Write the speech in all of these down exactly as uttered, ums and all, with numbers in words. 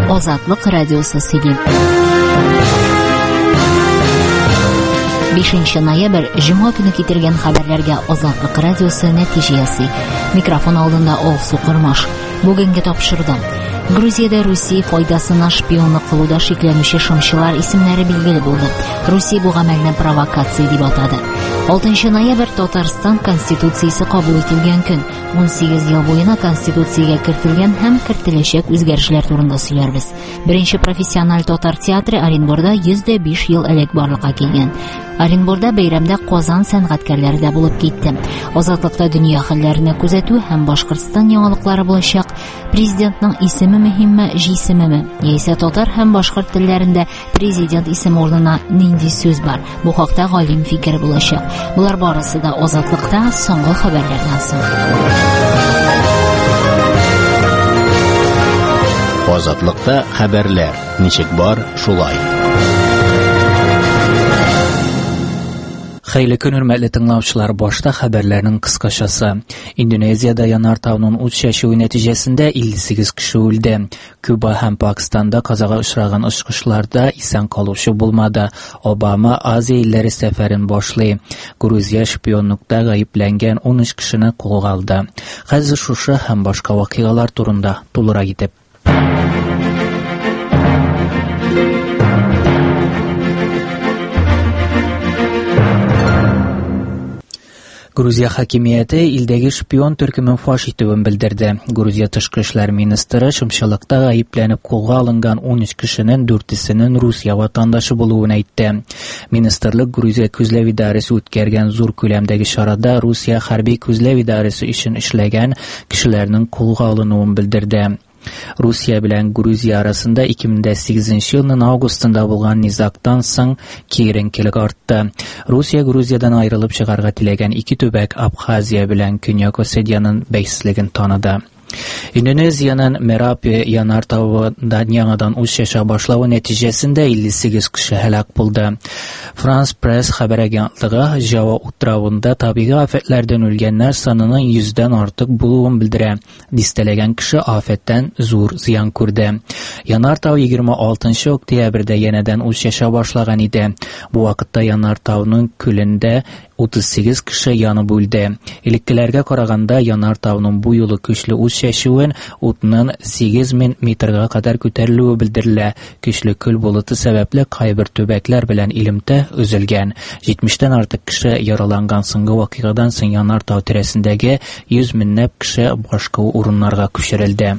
Ozodlik radiosi Selim. beshinchi noyabr Juma kuni keltirgan xabarlarga Ozodlik radiosi natijasi. Mikrofon oldinda Olsu Qurmosh. Bugungi topshirdim. Gruziyada Rossiya foydasini shpionlik qiluvda shiklanuvchi shumshilar ismlari belgili bo'ldi. Rossiya bu amalni provokatsiya deb atadi. oltinchi noyabr Tatariston konstitutsiyasi qabul etilgan kun. o'n sakkiz yil bo'yina konstitutsiyaga kiritilgan ham kiritilajak o'zgarishlar turida suyarmiz. Birinchi professional tatar teatri Orenburgda yuz besh yil ilk borliqqa kelgan. Orenburgda bayramda Qozon san'atkorlarida bo'lib ketdi. Ozodlikda dunyo xallarini kuzatuv ham Boshqirdiston yangiliklari bo'lishaq. Prezidentning ismi muhimmi, jismimi? Esa tatar ham boshqa tillarida prezident ismi o'rnina nindi so'z bor. Bu haqda g'olim fikr bo'lishaq. Bular borasida Ozodlikda so'nggi xabarlardan so'ng. Ozodlikda xabarlar nechik bor shulay. Xeyli kun hürmetli tinglavchilar, boshda xabarlarning qisqachasi. Indoneziyada yanartavning uçuşu neticesinde ellik sakkiz kishi o'ldi. Kuba ham Pokistonda qazaga uchragan uçuşlarda isen qoluvchi bo'lmadi. Obama Aziya illari safarini boshlay. Gruziya shpionlikda g'ayiblangan o'n uch kishini qo'lga oldi. Hozir shu ham boshqa voqealar turida to'liq ketib. Gruziya hokimiyati ildagi shpion turkumin fosh etuvini bildirdi. Gruziya tashqi ishlar ministri shumshilikda g'ayiblanib qo'lga olingan o'n uch kishining to'rttasining Rossiya vatandoshi bo'lganini aytdi. Ministerlik Gruziya ko'zlav idorasi o'tkazgan zo'r ko'lamdagi sharada Rossiya harbiy ko'zlav idorasi ishini ishlagan kishilarning qo'lga olinganini bildirdi. Rossiya bilan Gruziya arasında ikki ming sakkizinchi yilning avgustida bo'lgan nizokdan so'ng keyinkilik ortdi. Rossiya Gruziyadan ayrilib chiqarga tilagan ikki tubak Abxaziya bilan Kunyoq Osetiyaning baysizligini tanidi. Indoneziyaning Merapi yanartavida yangidan uçuşa boshlavi natijasida ellik sakkiz kishi halok bo'ldi. France Press xabar agentligi Java o'travida tabiiy ofatlardan o'lganlar sonining yuzdan ortiq bo'lganini bildirdi. Distalagan kishi ofatdan zo'r ziyon ko'rdi. Yanartav yigirma oltinchi oktyabrda yanadan uçuşa boshlagan edi. Bu vaqtda yanartavning ko'linda o'ttiz sakkiz kishi yonib o'ldi. Ilklarga qaraganda yanartavning bu yo'li kuchli uçuşuun o'tning sakkiz ming metrga qadar ko'tarilib bildirildi. Kuchli ko'l buluti sababli qaybir tubaklar bilan ilimda uzilgan. yetmishdan ortiq kishi yaralangan. So'nggi voqeadan so'ng yanartav tirasindagi yuz minglab kishi boshqa o'rinlarga ko'chirildi.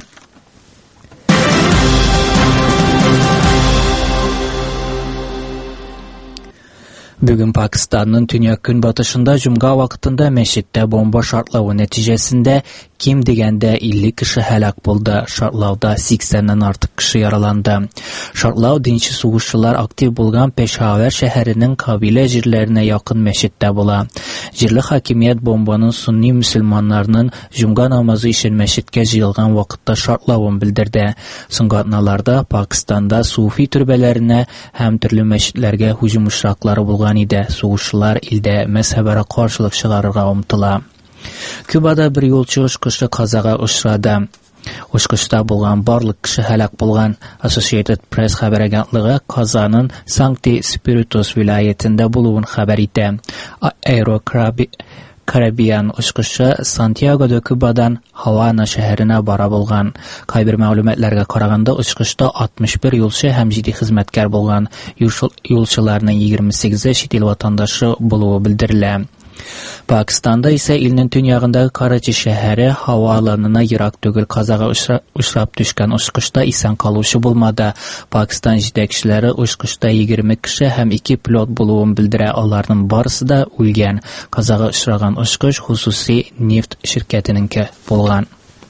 Bugün Pakistan'ın Dünya Günbatışında Cuma vaqtında meşitdə bomba şartlağı neticəsində kim degəndə ellik kishi halak bo'ldi. Şartlavda seksondan ortiq kishi yaralandı. Şartlav dinchi sug'ushchilar aktiv bo'lgan Peshawar shahrining qabila jirlarına yaqin meşitdə bo'la. Jirli hokimiyat bombaning sunniy musulmonlarning Juma namozi uchun meşitga jiyilgan vaqtda şartlavini bildirdi. So'nggi Pokistonda sufi turbalarına ham turli meşitlarga hujum uchraqlari bo'lgan edi. Sug'ushchilar ilda mazhabara qarshilik chiqarishga umtila. Kubada bir yo'lchi uçqushi qazaga uchradi. Uçquşda bo'lgan barliq kishi halok bo'lgan. Associated Press xabar agentligi Qozonning Sankti Spiritus viloyatida bo'lgan xabar etdi. Aero Caribbean uçqushi Santiago de Cubadan Havana shahrina bora bo'lgan. Qaybir ma'lumotlarga qaraganda uçqushda oltmish bir yo'lchi ham jiddiy xizmatkor bo'lgan. Yo'lchilarning yigirma sakkizi chet el vatandoshi bo'lishi bildirilgan. Pokistonda ise ilning tunyog'idagi Karachi shahri havolanina yiroq tugul qazaga uchrab tushgan uçquşda ison qoluvchi bo'lmadi. Pokiston yetakchilari uçquşda yigirma kishi ham ikki pilot bo'lganini bildira. Ularning barisi o'lgan. Qazaga uchragan uçqush xususiy neft shirkatininki bo'lgan.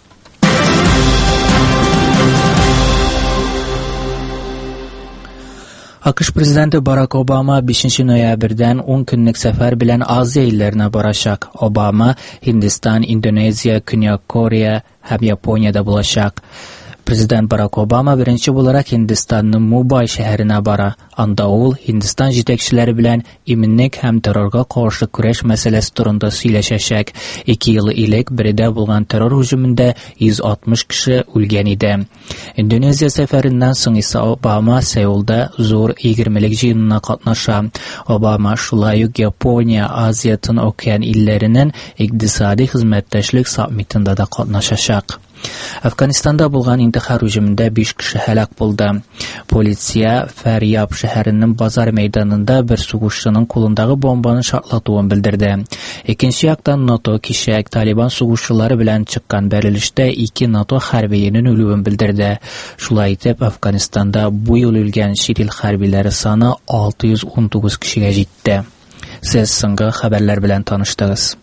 AQSh prezidenti Barack Obama beshinchi noyabrdan o'n kunlik safar bilan Aziya illarına borashaq. Obama Hindiston, Indoneziya, Kunyoq Koreya ham Yaponiyada bo'lashaq. Президент Барак Обама беренче буларак Hindistanның Мумбай шәһәренә бара. Анда ул Hindistan җитәкчеләре белән иминлек һәм террорга каршы көрәш мәсьәләсе турында сөйләшәчәк. Ике ел элек биредә булган террор һөҗүмендә йөз алтмыш кеше үлгән иде. Индонезия сәфәреннән соң исә Обама Сеулда зур егермелек җыенына катнаша. Обама шулай ук Япония, Азия, Тын океан илләренең икътисади хезмәттәшлек саммитында да катнашачак. Әфганистанда булган интихар һөҗүмендә биш кеше һәлак булды. Полиция Фәрьяб шәһәренең базар мәйданында бер сугышчының кулындагы бомбаны шартлатуын белдерде. Икенче яктан НАТО кичә Талибан сугышчылары белән чыккан бәрелештә ике НАТО хәрбиенең үлүен белдерде. Шулай итеп, Әфганистанда бу ел үлгән чит ил хәрбиләре саны алты йөз ун тугыз кешегә җитте. Сез соңгы хәбәрләр белән таныштыгыз.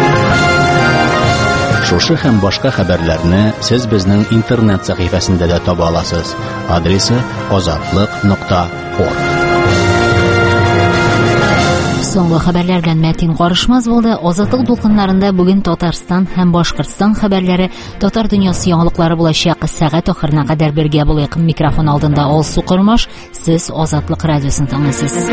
Шушы һәм башка хәбәрләрне сез безнең интернет сәхифәсендә дә таба аласыз. Адресы азатлык нокта орг. Соңгы хәбәрләр белән Мәтин Карышмаз булды. Азатлык дулкыннарында бүген Татарстан һәм Башкортстан хәбәрләре, татар дөньясы яңалыклары булачак. Сәгать ахырына кадәр бергә булыйк. Микрофон алдында Алсу Кырмаш, сез Азатлык радиосын тыңлыйсыз.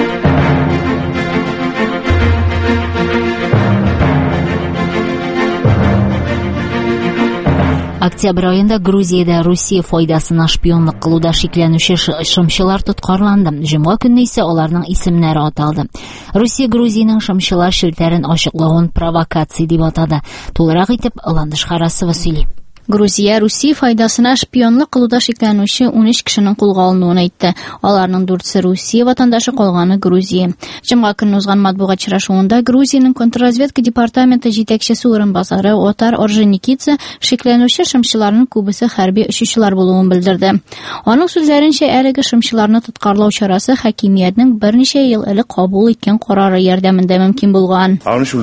Октябрь ayında Грузиядә Русия файдасына шпионлык кылуда шикләнүче шымчылар тоткарланды. Җомга көнне исә аларның исемнәре аталды. Русия Грузиянең шымчылар шелтәрен ачыклавын провокация дип атады. Тулырак итеп Ландыш Харасова сөйли. Грузия Русия файдасына шпионлык кылуда шикләнүче ун өч кешенең кулга алынуын әйтте. Аларның дүртсе Русия ватандашы, калганы Грузия. Җомга көнне узган матбугат очрашуында Грузиянең контрразведка департаменты җитәкчесе урынбасары Отар Орджоникидзе шикләнүче шымчыларның күбесе хәрби очучылар булуын белдерде. Аның сүзләренчә, әлеге шымчыларны тоткарлау чарасы хакимиятның берничә ел элек кабул иткән карары ярдәмендә мөмкин булган.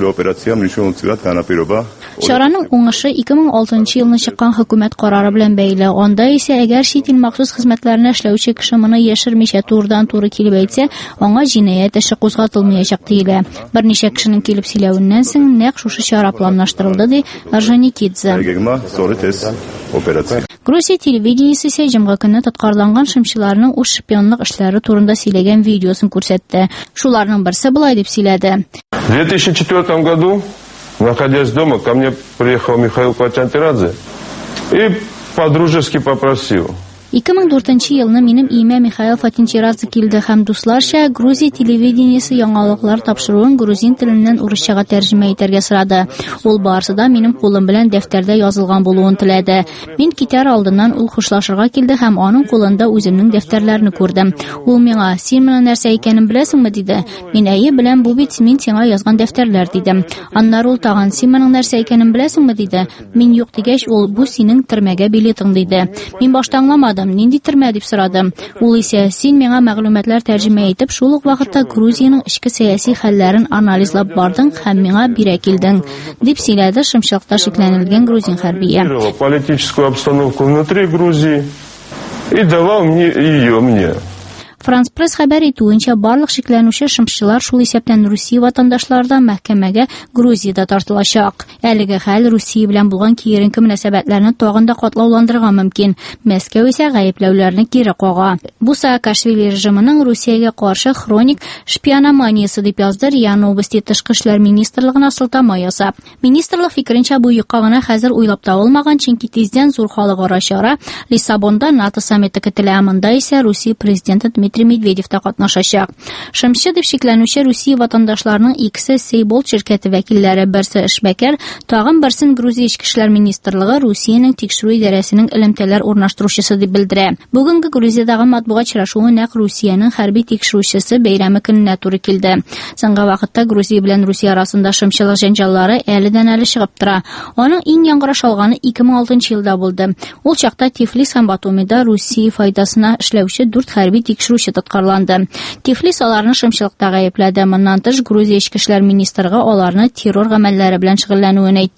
Чараның уңышы ике мең алтынчы елны чыккан хөкүмәт карары белән бәйле. Анда исә әгәр чит ил махсус хезмәтләренә эшләүче кеше моны яшермичә турыдан-туры килеп әйтсә, аңа җинаять эше кузгатылмаячак диелә. Берничә кешенең килеп сөйләвеннән соң нәкъ шушы чара планлаштырылды, ди Орджоникидзе. Грузия телевидениесе исә җомга көнне тоткарланган шымчыларның үз шпионлык эшләре турында сөйләгән видеосын күрсәтте. Шуларның берсе булай дип сөйләде. В две тысячи четвёртом году, находясь дома, ко мне приехал Михаил Патянтирадзе и по-дружески попросил. ике мең дүртенче елны минем өемә Михаил Патянтирадзе килде һәм дусларча Грузия телевидениесе яңалыклар тапшыруын грузин теленнән урысчага тәрҗемә итәргә сорады. Ул барсыда минем кулым белән дәфтәрдә язылган булуын теләде. Мин китәр алдыннан ул хушлашырга килде һәм аның кулында үземнең дәфтәрләрне күрдем. Ул миңа: "Син менә нәрсә икәнен беләсеңме?" диде. Мин: "Әйе, беләм, бу бит мин сиңа язган дәфтәрләр" дидем. Аннары ул тагын: "Син менә нәрсә икәнен беләсеңме?" диде. Мин: "Юк" дигәч, ул: "Бу синең төрмәгә билетың" диде. Мин башта аңламадым. Нинди төрмә дип сорадым. Ул исә: "Син миңа мәгълүматлар тәрҗемә итеп, шул ук вакытта Грузиянең ичке сәяси хәлләрен анализлап бардың һәм миңа бирә килдең", дип сөйләде шымчылыкта шикләнелгән грузин хәрбие. Политическую обстановку внутри Грузии и давал мне ее мне. Франс пресс хәбәр итүенчә, барлык шикләнүче шымчылар шул исәптән Русия ватандашлардан мәхкәмәгә Грузиядә тартылачак. Әлеге хәл Русия белән булган киеренке мөнәсәбәтләрне тагын да катлауландырырга мөмкин. Мәскәү исә гаепләүләрне кире кага. Бу Саакашвили режимының Русиягә каршы хроник шпиономаниясе дип язды РИА Новости тышкы эшләр министрлыгына сылтама ясап. Министрлык фикеренчә, бу юкка гына хәзер уйлап табылмаган, чөнки тиздән зур халыкара чара Лиссабонда НАТО саммиты көтелә. Монда исә Русия президенты Дмитрий Медведев та катнашачак. Шымчы дип шикләнүче Русия ватандашларының икесе Сейбол şirkәте вәкилләре, берсе эшмәкәр, тагын берсен Грузия ички эшләр министрлыгы Русиянең тикшерү идарәсенең элемтәләр урнаштыручысы дип белдерә. Бүгенге Грузиядагы матбугат очрашуы нәкъ Русиянең хәрби тикшерүчесе бәйрәме көненә туры килде. Соңгы вакытта Грузия белән Русия арасында шымчылык җәнҗаллары әледән-әле чыгып тора. Аның иң яңгыраш алганы ике мең алтынчы елда булды. Ул чакта Тифлис һәм Батумида Русия файдасына эшләүче дүрт хәрби тикшерүче тоткарланды. Тифлис аларны шымчылыкта гаепләде. Моннан тыш Грузия ички эшләр министрлыгы аларны террор гамәлләре белән шөгыльләнүен әйтте.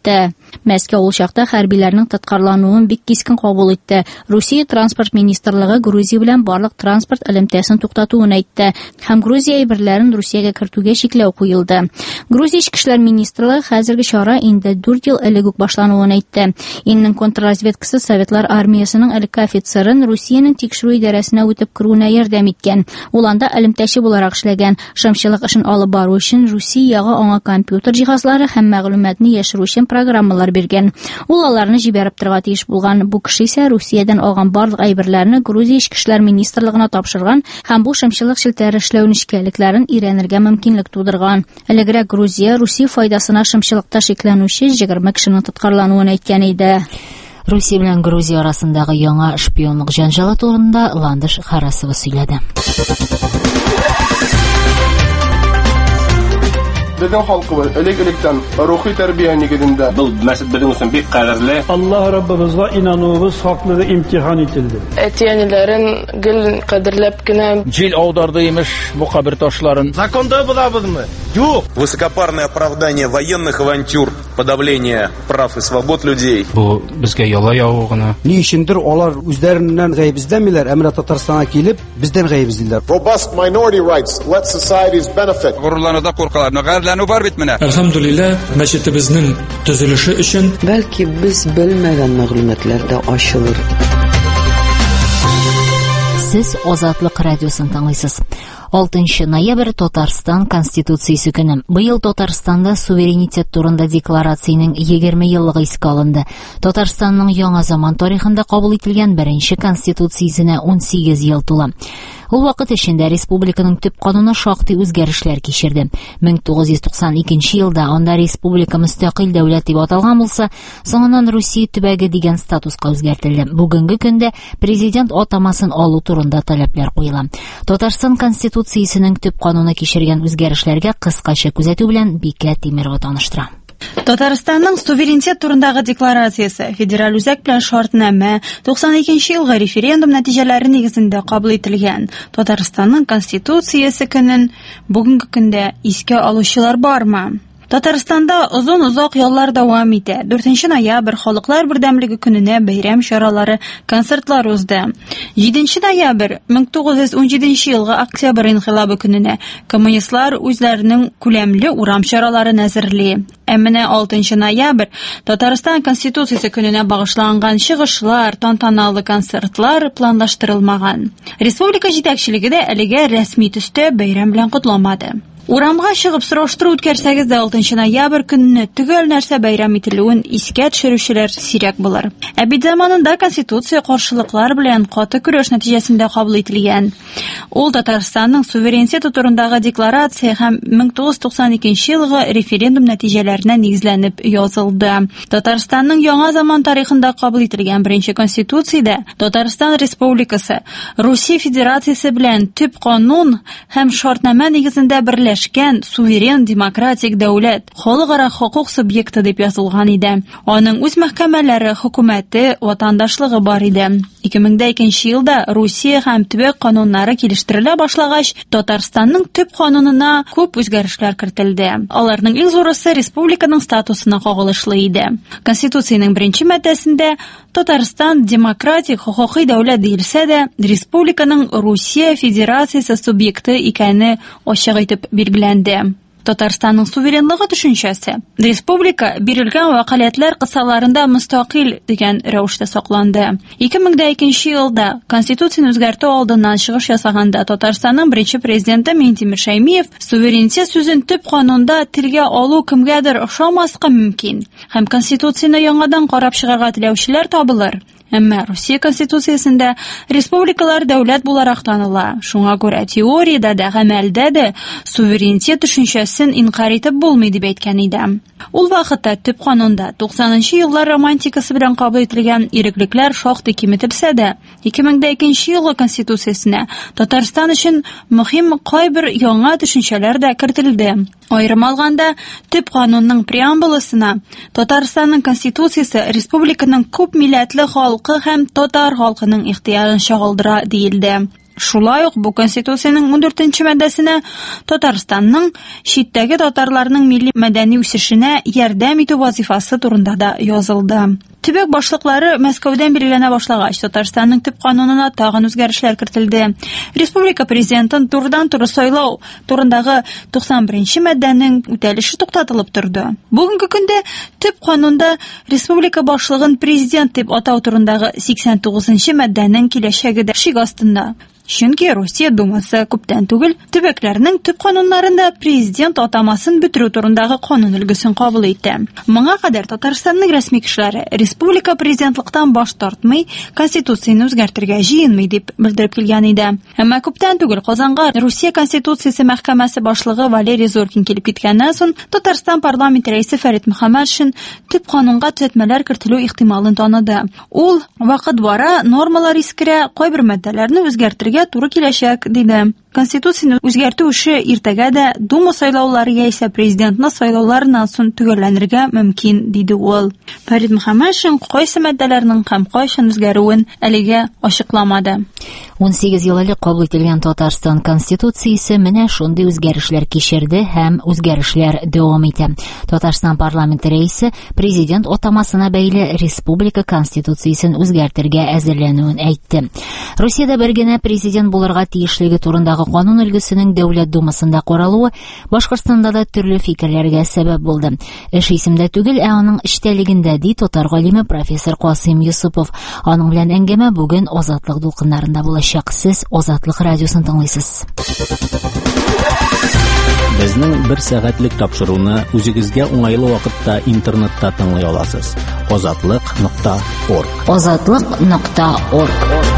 Мәскәү ул чакта хәрбиләрнең тоткарлануын бик кискен кабул итте. Русия транспорт министрлыгы Грузия белән барлык транспорт элемтәсен туктатуын әйтте һәм Грузия әйберләрен Русиягә кертүгә чикләү куелды. Грузия Ички эшләр министрлыгы хәзерге чара инде дүрт ел элек үк башлануын әйтте. Иннең контрразведкасы Советлар армиясының элекке офицерын Русиянең тикшерү идарәсенә үтеп керүенә ярдәм иткән. Ул анда элемтәче буларак эшләгән. Шымчылык эшен алып бару өчен Русиягә аңа компьютер җиһазлары һәм мәгълүматны яшерү өчен программалар биргән. Ул аларны җибәреп торырга тиеш булган. Бу кеше исә Русиядән алган барлык әйберләрне Грузия Ички эшләр министрлыгына тапшырган һәм бу шымчылык челтәре эшләү нечкәлекләрен өйрәнергә мөмкинлек тудырган. Элегрәк Грузия Русия файдасына шымчылыкта шикләнүче егерме кешенең тоткарлануын әйткән иде. Русия белән Грузия арасындагы яңа шпионлык җанҗалы турында Ландыш Харасова сөйләде. Безнең халкыбыз элек-электән рухи тәрбия нигезендә. Бу мәсәл безнең өчен бик кадерле. Аллаһ Раббыбызга инануыбыз хаклыгы имтихан ителде. Әтиәниләрен гел кадерләп кенә җил аударды имеш бу кабер ташларын. Законда булабызмы? Юк. Высокопарное оправдание военных авантюр, подавление прав и свобод людей. Бу безгә яла яву гына. Ни өчендер алар үзләреннән гаебездәмиләр, әмма Татарстанга килеп, бездән гаебездиләр. Robust minority rights let societies benefit. Горурлануда куркалар. Бар бит менә. Әлхәмдүлилләh, мәчетебезнең төзелеше өчен бәлки без белмәгән мәгълүматлар да ачылыр. Сез Азатлык радиосын тыңлыйсыз. алтынчы ноябрь Татарстан Конституциясе көне. Быел Татарстанда суверенитет турында декларациянең егерме еллыгы искә алынды. Татарстанның яңа заман тарихында кабул ителгән беренче конституциясенә ун сигез ел тула. Ул вакыт эчендә республиканың төп кануны шактый үзгәрешләр кичерде. мең тугыз йөз туксан икенче елда анда республика мөстәкыйль дәүләт дип аталган булса, соңыннан Русия төбәге дигән статуска үзгәртелде. Бүгенге көндә президент атамасын алу турында таләпләр куела. Татарстан Конституциясенең төп кануны кичергән үзгәрешләргә кыскача күзәтү белән Бикә Тимерова таныштыра. Татарстанның суверенитет турындагы декларациясе федераль үзәк белән шартнамә туксан икенче елгы референдум нәтиҗәләре нигезендә кабул ителгән. Татарстанның конституциясе көнен бүгенге көндә искә алучылар бармы? Татарстанда озын-озак яллар дәвам итә. дүртенче ноябрь халыклар бердәмлеге көненә бәйрәм чаралары, концертлар узды. җиденче ноябрь мең тугыз йөз ун җиденче елгы октябрь инкыйлабы көненә коммунистлар үзләренең күләмле урам чараларын әзерли. Ә менә алтынчы ноябрь Татарстан Конституциясе көненә багышланган чыгышлар, тантаналы концертлар планлаштырылмаган. Республика җитәкчелеге дә әлегә рәсми төстә бәйрәм белән кутламады. Урамга чыгып сораштыру үткәрсәгез дә алтынчы ноябрь көнне төгәл нәрсә бәйрәм ителүен искә төшерүчеләр сирәк булыр. Ә бит заманында Конституция каршылыклар белән каты көрәш нәтиҗәсендә кабул ителгән. Ул Татарстанның суверенитеты турындагы декларация һәм мең тугыз йөз туксан икенче елгы референдум нәтиҗәләренә нигезләнеп язылды. Татарстанның яңа заман тарихында кабул ителгән беренче конституциядә Татарстан Республикасы Русия Федерациясе белән төп канун һәм шартнамә нигезендә берләшә суверен демократик дәүләт, халыкара хокук субъекты дип язылган иде. Аның үз мәхкәмәләре, хөкүмәте, ватандашлыгы бар иде. ике мең икенче елда Русия һәм төбәк кануннары килештерелә башлагач, Татарстанның төп канунына күп үзгәрешләр кертелде. Аларның иң зурысы республиканың статусына кагылышлы иде. Конституциянең беренче маддәсендә Татарстан демократик хокукый дәүләт диелсә дә, республиканың Русия Федерациясе субъекты икәне ачык итеп билгеләнде. Татарстанның суверенлыгы төшенчәсе. Республика бирелгән вәкаләтләр кысаларында мөстәкыйль дигән рәвештә сакланды. ике мең икенче елда Конституцияны үзгәртү алдыннан чыгыш ясаганда Татарстанның беренче президенты Минтимер Шәймиев суверенитет сүзен төп канунда телгә алу кемгәдер охшамаска мөмкин. Һәм Конституцияны яңадан карап чыгарга теләүчеләр табылыр. Әмма Русия Конституциясендә республикалар дәүләт буларак таныла. Шуңа күрә теориядә дә, гамәлдә дә суверенитет төшенчәсен инкар итеп булмый дип әйткән иде. Ул вакытта төп канунда туксанынчы еллар романтикасы белән кабул ителгән иреклекләр шактый киметелсә дә, ике мең икенче елгы Конституциясенә Татарстан өчен мөһим кайбер яңа төшенчәләр дә кертелде. Аерым алганда, төп канунның преамбуласына Татарстанның Конституциясе республиканың күп милләтле халкы һәм татар халкының ихтыяҗын чагылдыра диелде. Шулай ук бу Конституциянең ундүртенче маддәсенә Татарстанның читтәге татарларның милли мәдәни үсешенә ярдәм итү вазифасы турында да язылды. Төбәк башлыклары Мәскәүдән билгеләнә башлагач, Татарстанның төп канунына тагын үзгәрешләр кертелде. Республика президентын турыдан-туры сайлау турындагы туксан беренче маддәнең үтәлеше туктатылып торды. Бүгенге көндә төп канунда республика башлыгын президент дип атау турындагы сиксән тугызынчы маддәнең киләчәге дә шик астында. Чөнки Россия Думасы күптән түгел төбәкләрнең төп кануннарында президент атамасын бетерү турындагы канун өлгесен кабул итте. Моңа кадәр Татарстанның рәсми кешеләре республика президентлыктан баш тартмый, Конституцияны үзгәртергә җыенмый дип белдереп килгән иде. Әмма күптән түгел Казанга Русия Конституциясе мәхкәмәсе башлыгы Валерий Зоркин килеп киткәннән соң Татарстан парламент рәисе Фәрит Мөхәммәтшин төп канунга төзәтмәләр кертелү ихтималын таныды. Ул вакыт бара нормалар искерә, кайбер маддәләрне үзгәртергә туры киләчәк диде. Конституцияны үзгәртү эше иртәгә дә Дума сайлаулары яисә президентны сайлауларыннан соң төгәлләнергә мөмкин диде ул. Фәрит Мөхәммәтшин кайсы маддәләрнең һәм кайчан үзгәрүен әлегә ачыкламады. ун сигез ел элек кабул ителгән Татарстан Конституциясе менә шундый үзгәрешләр кичерде һәм үзгәрешләр дәвам итә. Татарстан парламенты рәисе президент атамасына бәйле республика Конституциясен үзгәртергә әзерләнүен әйтте. Русиядә бер генә президент булырга тиешлеге турындагы канун өлгесенең Дәүләт Думасында каралуы Башкортстанда да төрле фикерләргә сәбәп булды. Эш исемдә түгел, ә аның эчтәлегендә, ди татар галиме профессор Касыйм Юсупов. Аның белән әңгәмә бүген Азатлык дулкыннарында булачак. Сез Азатлык радиосын тыңлыйсыз. Безнең бер сәгатьлек тапшыруны үзегезгә уңайлы вакытта интернетта тыңлый аласыз. азатлык нокта орг. азатлык нокта орг.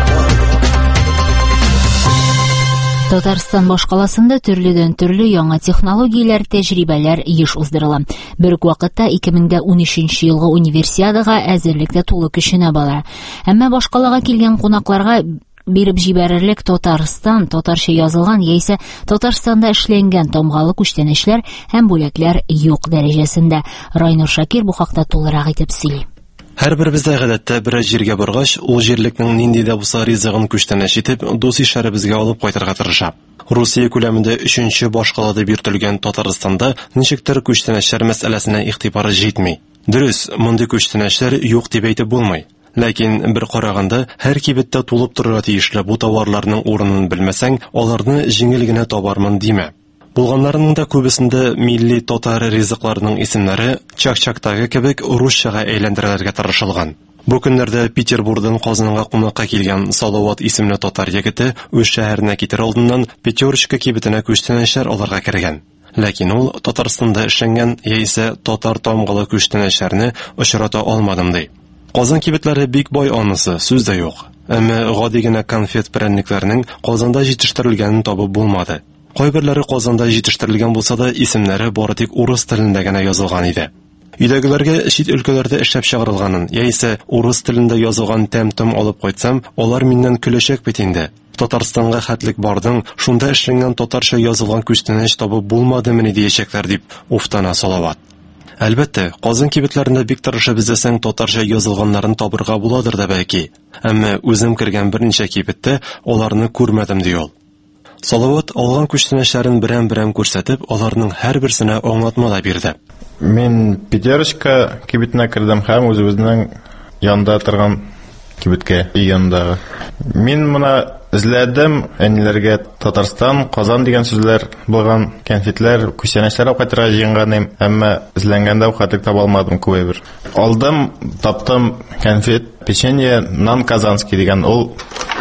Татарстан башкаласында төрледән төрле яңа технологияләр, тәҗрибәләр еш уздырыла. Бер үк вакытта ике мең ун өченче елгы универсиадага әзерлектә тулы көченә бара. Әмма башкалага килгән кунакларга биреп җибәрерлек Татарстан, татарча язылган яисә Татарстанда эшләнгән тамгалы күчтәнәчләр һәм бүләкләр юк дәрәҗәсендә. Райнур Шакир бу хакта тулырак итеп сөйли. Һәрбер бездә гадәттә бер җиргә баргач, ул җирлекнең нинди дә булса ризыгын күчтәнәч итеп, дус ишарыбызга алып кайтырга тырыша. Русия күләмендә өченче башкалада биртелгән Татарстанда ничектер күчтәнәчләр мәсьәләсенә игътибар җитми. Дөрес, мондый күчтәнәчләр юк дип әйтеп булмый. Ләкин бер караганда, һәр кибеттә тулып торырга тиешле бу товарларның урынын белмәсәң, аларны җиңел генә табармын димә. Булганнарның да күбесендә милли татар ризыкларының исемнәре чак-чактагы кебек русчага әйләндерелергә тырышылган. Бу көннәрдә Петербургдан Казанга кунакка килгән Салават исемле татар егете үз шәһәренә китер алдыннан Петерочка кибетенә күчтәнәчләр алырга кергән. Ләкин ул Татарстанда эшләнгән яисә татар тамгалы күчтәнәчләрне очрата алмадым ди. Казан кибетләре бик бай анысы, сүз дә юк. Әмма гади генә конфет-прәнникләрнең Казанда җитештерелгәнен табып булмады. Кайберләре Казанда җитештерелгән булса да, исемнәре бары тик урыс телендә генә язылган иде. Өйдәгеләргә чит өлкәләрдә эшләп чыгарылганын, яисә урыс телендә язылган тәм-том алып кайтсам, алар миннән көләчәк бит инде. Татарстанга хәтлек бардың, шунда эшләнгән татарча язылган күчтәнәч табып булмадымыни диячәкләр дип уфтана Салават. Әлбәттә, Казан кибетләрендә бик тырышып эзләсәң татарча язылганнарын табырга буладыр да бәлки. Әмма үзем кергән берничә кибеттә аларны күрмәдем ди ул. Салават алган күчтәнәчләрен берәм-берәм күрсәтеп, аларның һәрберсенә аңлатма да бирде. Мин Петерочка кибетенә кердем һәм үзебезнең янда торган кибеткә янда. Мин моны эзләдем, әниләргә Татарстан, Казан дигән сүзләр булган конфетлар, күчтәнәчләр кайтырга җыенганым, әмма эзләнгәндә хәтлек таба алмадым күбер. Алдым, таптым конфет, печенье, нан казанский дигән ул.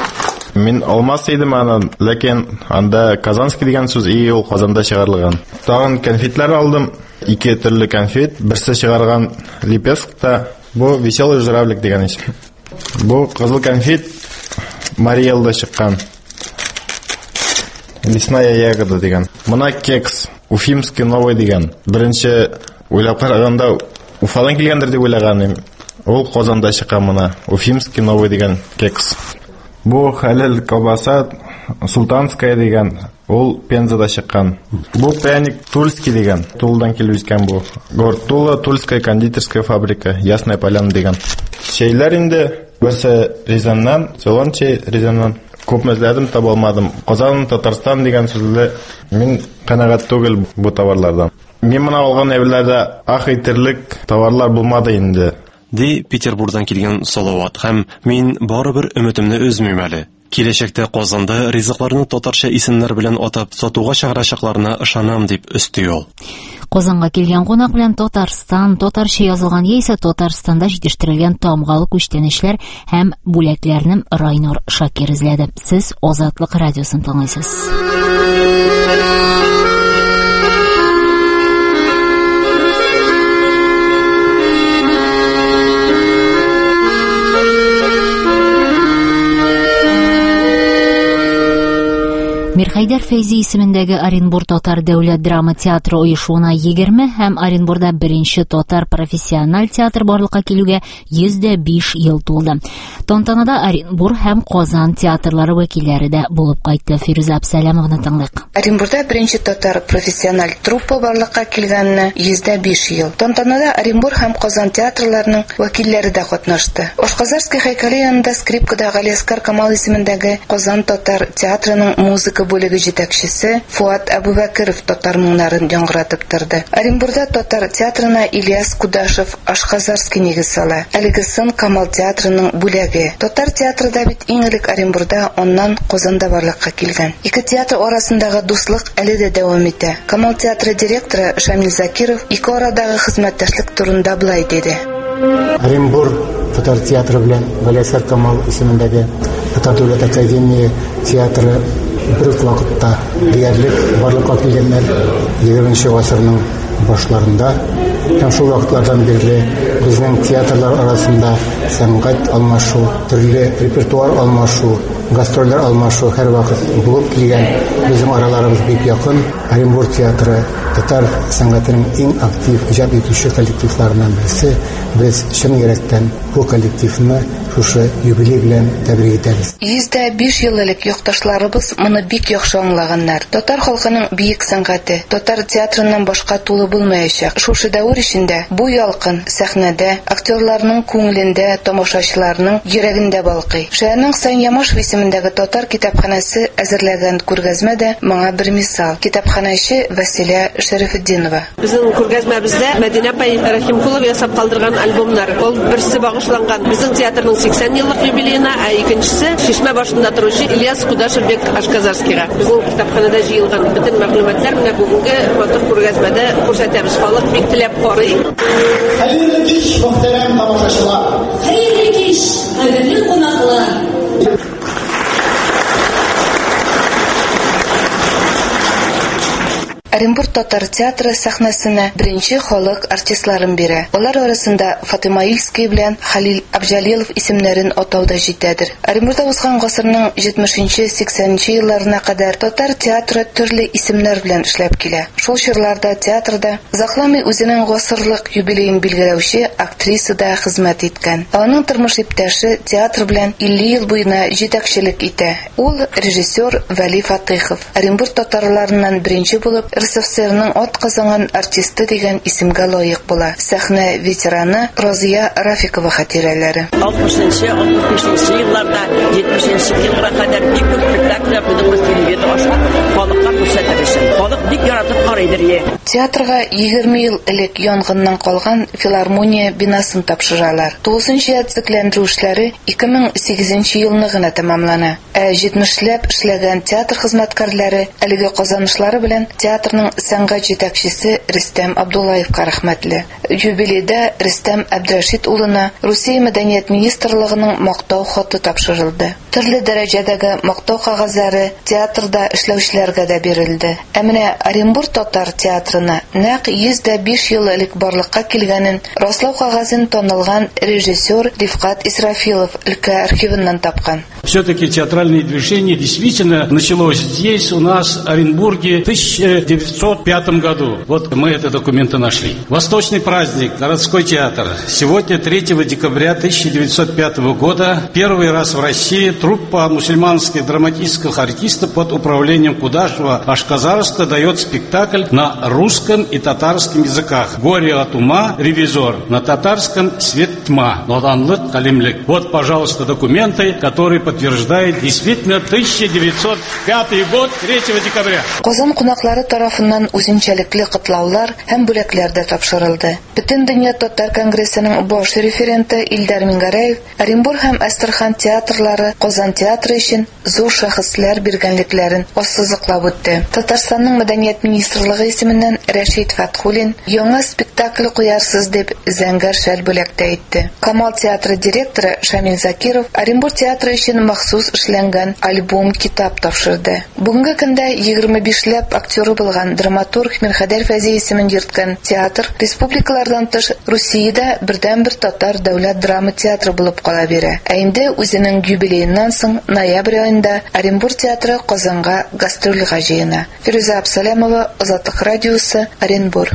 Мин алмас идем аны, ләкин анда казанский дигән сүз и ул Казанда чыгарылган. Тагын конфетлар алдым, ике төрле конфет, берсе чыгарган Липецкта, бу веселый журавлик дигән исем. Бу кызыл конфет Мариэлда чыккан. Лесная ягода дигән. Моны кекс, Уфимский новый дигән. Беренче уйлап караганда Уфадан килгәндер дип уйлаганым. Ул Казанда чыккан моны, Уфимский новый дигән кекс. Бу хәлел колбаса Султанская дигән, ул Пензада чыккан. Бу пряник Тульский дигән, Тулдан килеп үскән бу. Город Тула, Тульская кондитерская фабрика, Ясная Поляна дигән. Чәйләр инде берсе Рязаннан, Солонче Рязаннан, Күп эзләдем, таба алмадым. Казан, Татарстан дигән сүзле мин канәгать түгел бу товарлардан. Мин моны алган әйберләрдә ах әйтерлек товарлар булмады инде. Ди Петербургдан килгән Салават һәм мин барыбер өметемне өзмим әле. Киләчәктә Казанда ризыкларны татарча исемнәр белән атап сатуга чыгарачакларына ышанам дип өсти ул. Казанга килгән кунак белән Татарстан, татарча язылган яисә Татарстанда җитештерелгән тамгалы күчтәнешләр һәм бүләкләрне Райнор Шакир эзләде. Сез Азатлык радиосын тыңлыйсыз. Мирхәйдәр Фәйзи исемендәге Оренбур татар дәүләт драма театры оешуына егерме һәм Оренбурда беренче татар профессиональ театр барлыкка килүгә йөз дә биш ел тулды. Тантанада Оренбур һәм Казан театрлары вәкилләре дә булып кайтты. Фируза Абсалямовны тыңлыйк. Оренбурда беренче татар профессиональ труппа барлыкка килгәнне йөз дә биш ел. Тантанада Оренбур һәм Казан театрларының вәкилләре дә катнашты. Ашказарский һәйкәле янында скрипкада Галиаскар Камал исемендәге Казан татар театрының музыка бүлеге җитәкчесе Фуат Абубәкеров татар моңнарын яңгыратып торды. Оренбурда татар театрына Ильяс Кудашев Ашказарский нигез сала. Әлеге сын Камал театрының бүлеге. Татар театры бит иң элек Оренбурда, оннан Казанда барлыкка килгән. Ике театр арасындагы дуслык әле дә дәвам итә. Камал театры директоры Шамил Закиров ике арадагы хезмәттәшлек турында булай диде. Оренбур татар театры белән Галиаскар Камал исемендәге Татар дәүләт академия театры бер вакытта диярлек барлыкка килгәннәр егерменче гасырның башларында. Һәм шул вакытлардан бирле безнең театрлар арасында сәнгать алмашу, төрле репертуар алмашу, гастрольләр алмашу һәр вакыт булып килгән. Безнең араларыбыз бик якын. Оренбур театры татар сәнгатының иң актив иҗат итүче коллективларыннан берсе. Без чын йөрәктән бу коллективны шушы юбилей белән тәбрик итәбез. йөз дә биш ел элек якташларыбыз моны бик яхшы аңлаганнар. Татар халкының биек сәнгате татар театрыннан башка тулы булмаячак. Шушы дәвр ичендә бу ялкын сәхнәдә актерларның күңелендә, тамашачыларның йөрәгендә балкый. Шәһәрнең Сан Ямашев исемендәге татар китапханәсе әзерләгән күргәзмәдә моңа бер мисал. Китапханәче Василия Шәрифетдинова. Безнең күргәзмәбездә Мәдинә Рәхимкулова ясап калдырган альбомнар. Ул берсе багышланган безнең театрның сиксән еллык юбилеена, ә икенчесе Шишмә башында торучы Ильяс Кудашев бек Ашказарскийга. Безнең китапханәдә җыелган бөтен мәгълүматлар менә бүгенге матур күргәзмәдә күрсәтәбез. Халык бик теләп карый. Хәерле кич, мөхтәрәм тамашачылар. Хәерле кич, хөрмәтле кунаклар. Оренбур татар театры сәхнәсенә беренче халык артистларын бирә. Алар арасында Фатыма Ильский белән Халил Абҗалилов исемнәрен атауда җитәдер. Оренбурда узган гасырның җитмешенче-сиксәненче елларына кадәр татар театры төрле исемнәр белән эшләп килә. Шул чорларда театрда озакламый үзенең гасырлык юбилеен билгеләүче актриса да хезмәт иткән. Аның тормыш иптәше театр белән илле ел буена җитәкчелек итә. Ул режиссер Вәли Фатыйхов. Оренбур татарларыннан беренче булып РСФСРның ат казанган артисты дигән исемгә лаек була. Сәхнә ветераны Разия Рафикова хатирәләре. алтмышынчы-алтмыш бишенче елларда җитмешенче елга кадәр бик күп спектакльләр булдырып телевизор аша халыкка күрсәтәбез. Халык бик яратып карыйдыр. Театрга егерме ел элек янгыннан калган филармония бинасын тапшыралар. тугызынчы ятзекләндерү эшләре ике мең сигезенче елны гына тәмамлана. Ә җитмешләп эшләгән театр хезмәткәрләре әлеге казанышлары белән театрның сәнгать җитәкчесе Рөстәм Абдуллаевка рәхмәтле. Юбилейда Рөстәм Абдрашид улына Русия мәдәният министрлыгының мактау хаты тапшырылды. Төрле дәрәҗәдәге мактау кагазлары театрда эшләүчеләргә дә бирелде. Ә менә Оренбур татар театрына нәкъ йөз дә биш ел элек барлыкка килгәнен раслау кагазын танылган режиссер Рифкат Исрафилов өлкә архивыннан тапкан. Все-таки театральное движение действительно началось здесь, у нас, в Оренбурге, в тысяча девятьсот пятом году. Вот мы эти документы нашли. Восточный праздник, городской театр. Сегодня, третьего декабря тысяча девятьсот пятого года, первый раз в России труппа мусульманских драматических артистов под управлением Кудашева Ашказарска дает спектакль на русском русском и татарском языках. «Горе от ума», «Ревизор». На татарском «Свет тьма», «Наданлык», «Калимлик». Вот, пожалуйста, документы, которые подтверждают действительно тысяча девятьсот пятый год, третьего декабря. Казан кунаклары тарафыннан үзенчәлекле котлаулар һәм бүләкләр дә тапшырылды. Бөтен дөнья татар конгрессының баш референты Илдар Мингараев Оренбург һәм Астрхан театрлары Казан театры өчен зур шәхесләр биргәнлекләрен ассызыклап үтте. Татарстанның мәдәният министрлыгы исеменнән Рәшид Фатхуллин яңа спектакль куярсыз дип зәңгәр шәл бүләктә әйтте. Камал театры директоры Шамил Закиров Оренбург театры өчен махсус эшләнгән альбом китап тапшырды. Бүгенге көндә егерме бишләп актеры булган драматург Мирхәдәр Фәзи исемен йөрткән театр республикалардан тыш Русиядә бердән-бер татар дәүләт драма театры булып кала бирә. Ә инде үзенең юбилееннан соң ноябрь айында Оренбург театры Казанга гастрольгә җыена. Фируза Абсалямова, Азатлык радиосы, Оренбург.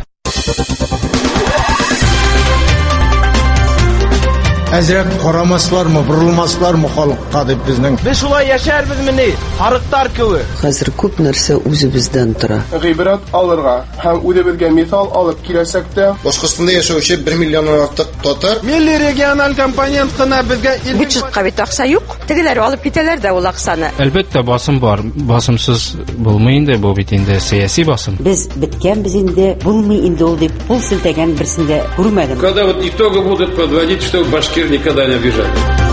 Әзрәк карамаслармы, борылмаслармы халыкка дип безнең. Без шулай яшәрбез мени, харыктар кеби. Хәзер күп нәрсә үзебездән тора. Гыйбрат алырга һәм үзебезгә мисал алып киләсәк тә, Башкортстанда яшәүче bir миллионнан артык татар милли региональ компонент кына безгә бюджетка бит акча юк. Тегеләр алып китәләр дә ул акчаны. Әлбәттә басым бар. Басымсыз булмый инде бу бит инде сәяси басым. Без биткәнбез инде, булмый инде ул дип пул силтәгән берсендә күрмәдем. Когда вот итоги будут подводить, что башкир никогда не обижали.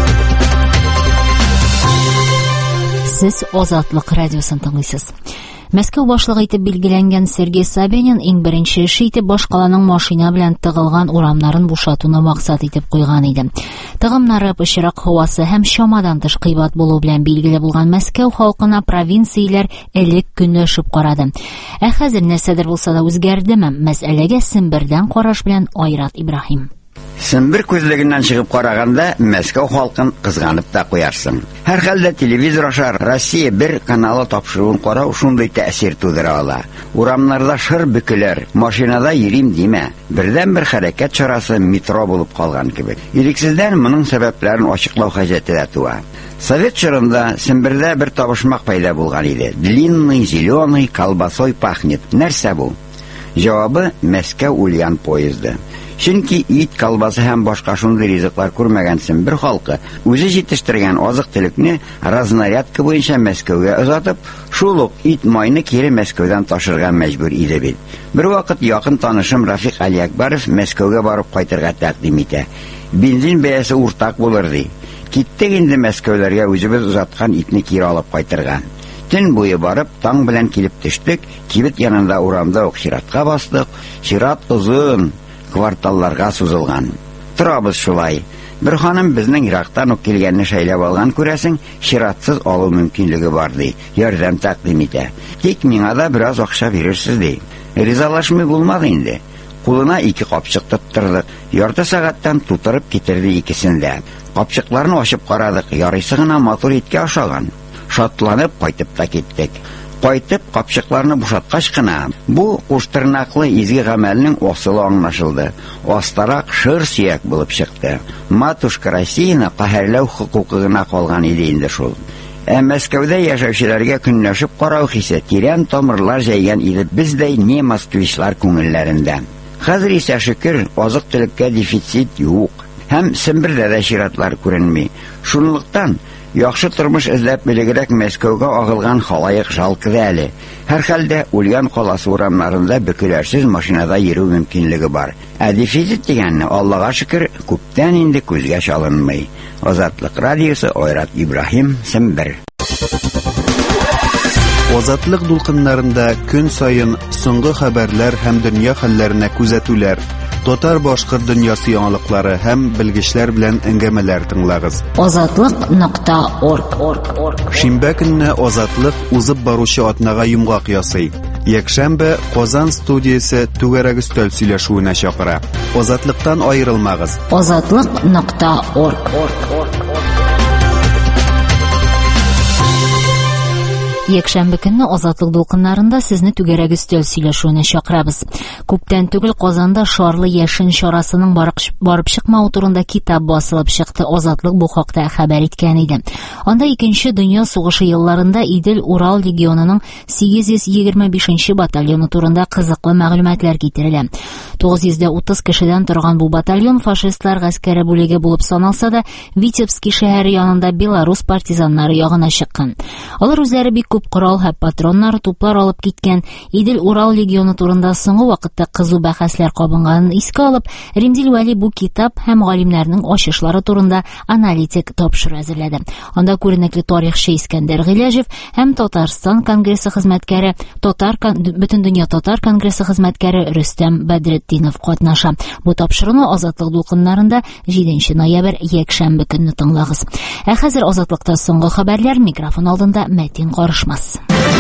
Сез Азатлык радиосын тыңлыйсыз. Мәскәү башлыгы итеп билгеләнгән Сергей Собянин иң беренче эше итеп баш каланың машина белән тыгылган урамнарын бушатуны максат итеп куйган иде. Тыгымнары, пычрак һавасы һәм чамадан тыш кыйбат булу белән билгеле булган Мәскәү халкына провинцияләр элек көнләшеп карады. Ә хәзер нәрсәдер булса да үзгәрдеме? Мәсьәләгә Сембердән караш белән Айрат Ибраһим. Сембер күзлегеннән чыгып караганда Мәскәү халкын кызганып та куярсың. Һәр хәлдә телевизор аша Россия бер каналы тапшыруын карау шундый тәэсир тудыра ала. Урамнарда шыр бөкеләр, машинада йөрим димә. Бердән-бер хәрәкәт чарасы метро булып калган кебек. Ирексездән моның сәбәпләрен ачыклау хаҗәте дә туа. Совет чорында Сембердә бер табышмак пайда булган иде. Длинный, зеленый, колбасой пахнет. Нәрсә бу? Җавабы Мәскәү Ульян поезды. Чөнки ит, колбасы һәм башка шундый ризыклар күрмәгән Сембер халкы үзе җитештергән азык-төлекне разнарядка буенча Мәскәүгә озатып, шул ук ит майны кире Мәскәүдән ташырга мәҗбүр иде бит. Бер вакыт якын танышым Рафик Алиякбаров Мәскәүгә барып кайтырга тәкъдим итә. Бензин бәясе уртак булыр ди. Киттек инде Мәскәүләргә үзебез озаткан итне кире алып кайтырга. Төн буе барып, таң белән килеп төштек, кибет янында урамда ук чиратка бастык. Чират озын кварталларга сузылган. Торабыз шулай. Бер ханым безнең Ирактан ук килгәнне шәйләп алган күрәсең, чиратсыз алу мөмкинлеге бар ди. Ярдәм тәкъдим итә. Тик миңа да бераз акча бирерсез ди. Ризалашмый булмады инде. Кулына ике капчык тоттырдык. Ярты сәгатьтән тутырып китерде икесен дә. Капчыкларны ачып карадык. Ярыйсы гына матур иткә ашаган. Шатланып кайтып та киттек. Кайтып капчыкларны бушаткач кына бу куштырнаклы изге гамәлнең асылы аңлашылды. Астарак шыр сөяк булып чыкты. Матушка Россияны каһәрләү хукукы гына калган иде инде шул. Ә Мәскәүдә яшәүчеләргә көнләшеп карау хисе тирән тамырлар җәйгән иде бездәй не москвичлар күңелләрендә. Хәзер исә шөкер азык-төлеккә дефицит юк. Һәм Сембердә дә чиратлар күренми. Шунлыктан яхшы тормыш эзләп белегрәк Мәскәүгә агылган халык жалкы әле. Һәр хәлдә Ульян каласы урамнарында бөкеләрсез машинада йөрү мөмкинлеге бар. Ә дефицит дигәнне Аллага шөкер күптән инде күзгә чалынмый. Азатлык радиосы, Айрат Ибраһим, Сембер. Азатлык дулкыннарында көн сайын соңгы хәбәрләр һәм дөнья хәлләренә күзәтүләр, татар-башкорт дөньясы яңалыклары һәм белгечләр белән әңгәмәләр тыңлагыз. азатлык нокта орг. Шимбә көнне Азатлык узып баручы атнага йомгак ясый. Якшәмбе Казан студиясе түгәрәк өстәл сөйләшүенә чакыра. Азатлыктан аерылмагыз. азатлык нокта орг. Якшәмбе көнне Азатлык дулкыннарында сезне түгәрәк өстәл сөйләшүенә чакырабыз. Күптән түгел Казанда шарлы яшен чарасының барып чыкмау турында китап басылып чыкты. Азатлык бу хакта хәбәр иткән иде. Анда икенче дөнья сугышы елларында Идел-Урал легионының сигез йөз егерме бишенче батальоны турында кызыклы мәгълүматлар китерелә. тугыз йөз утыз кешедән торган бу батальон фашистлар гаскәре бүлеге булып саналса да, Витебский шәһәре янында Белорус партизаннары ягына чыккан. Алар үзләре бик күп корал һәм патроннар туплар алып киткән. Идел-Урал легионы турында соңгы вакытта кызу бәхәсләр кабынганын искә алып, Римзил Вәли бу китап һәм галимнәрнең ачышлары турында аналитик тапшыру әзерләде. Анда күренекле тарихчы Искәндәр Гыйләҗев һәм Татарстан конгрессы хезмәткәре, Татар бөтен дөнья татар конгрессы хезмәткәре Рөстәм Бәдретдинов катнаша. Бу тапшыруны Азатлык дулкыннарында җиденче ноябрь якшәмбе көнне тыңлагыз. Ә хәзер Азатлыкта соңгы хәбәрләр, микрофон алдында Мәтин Карышмас.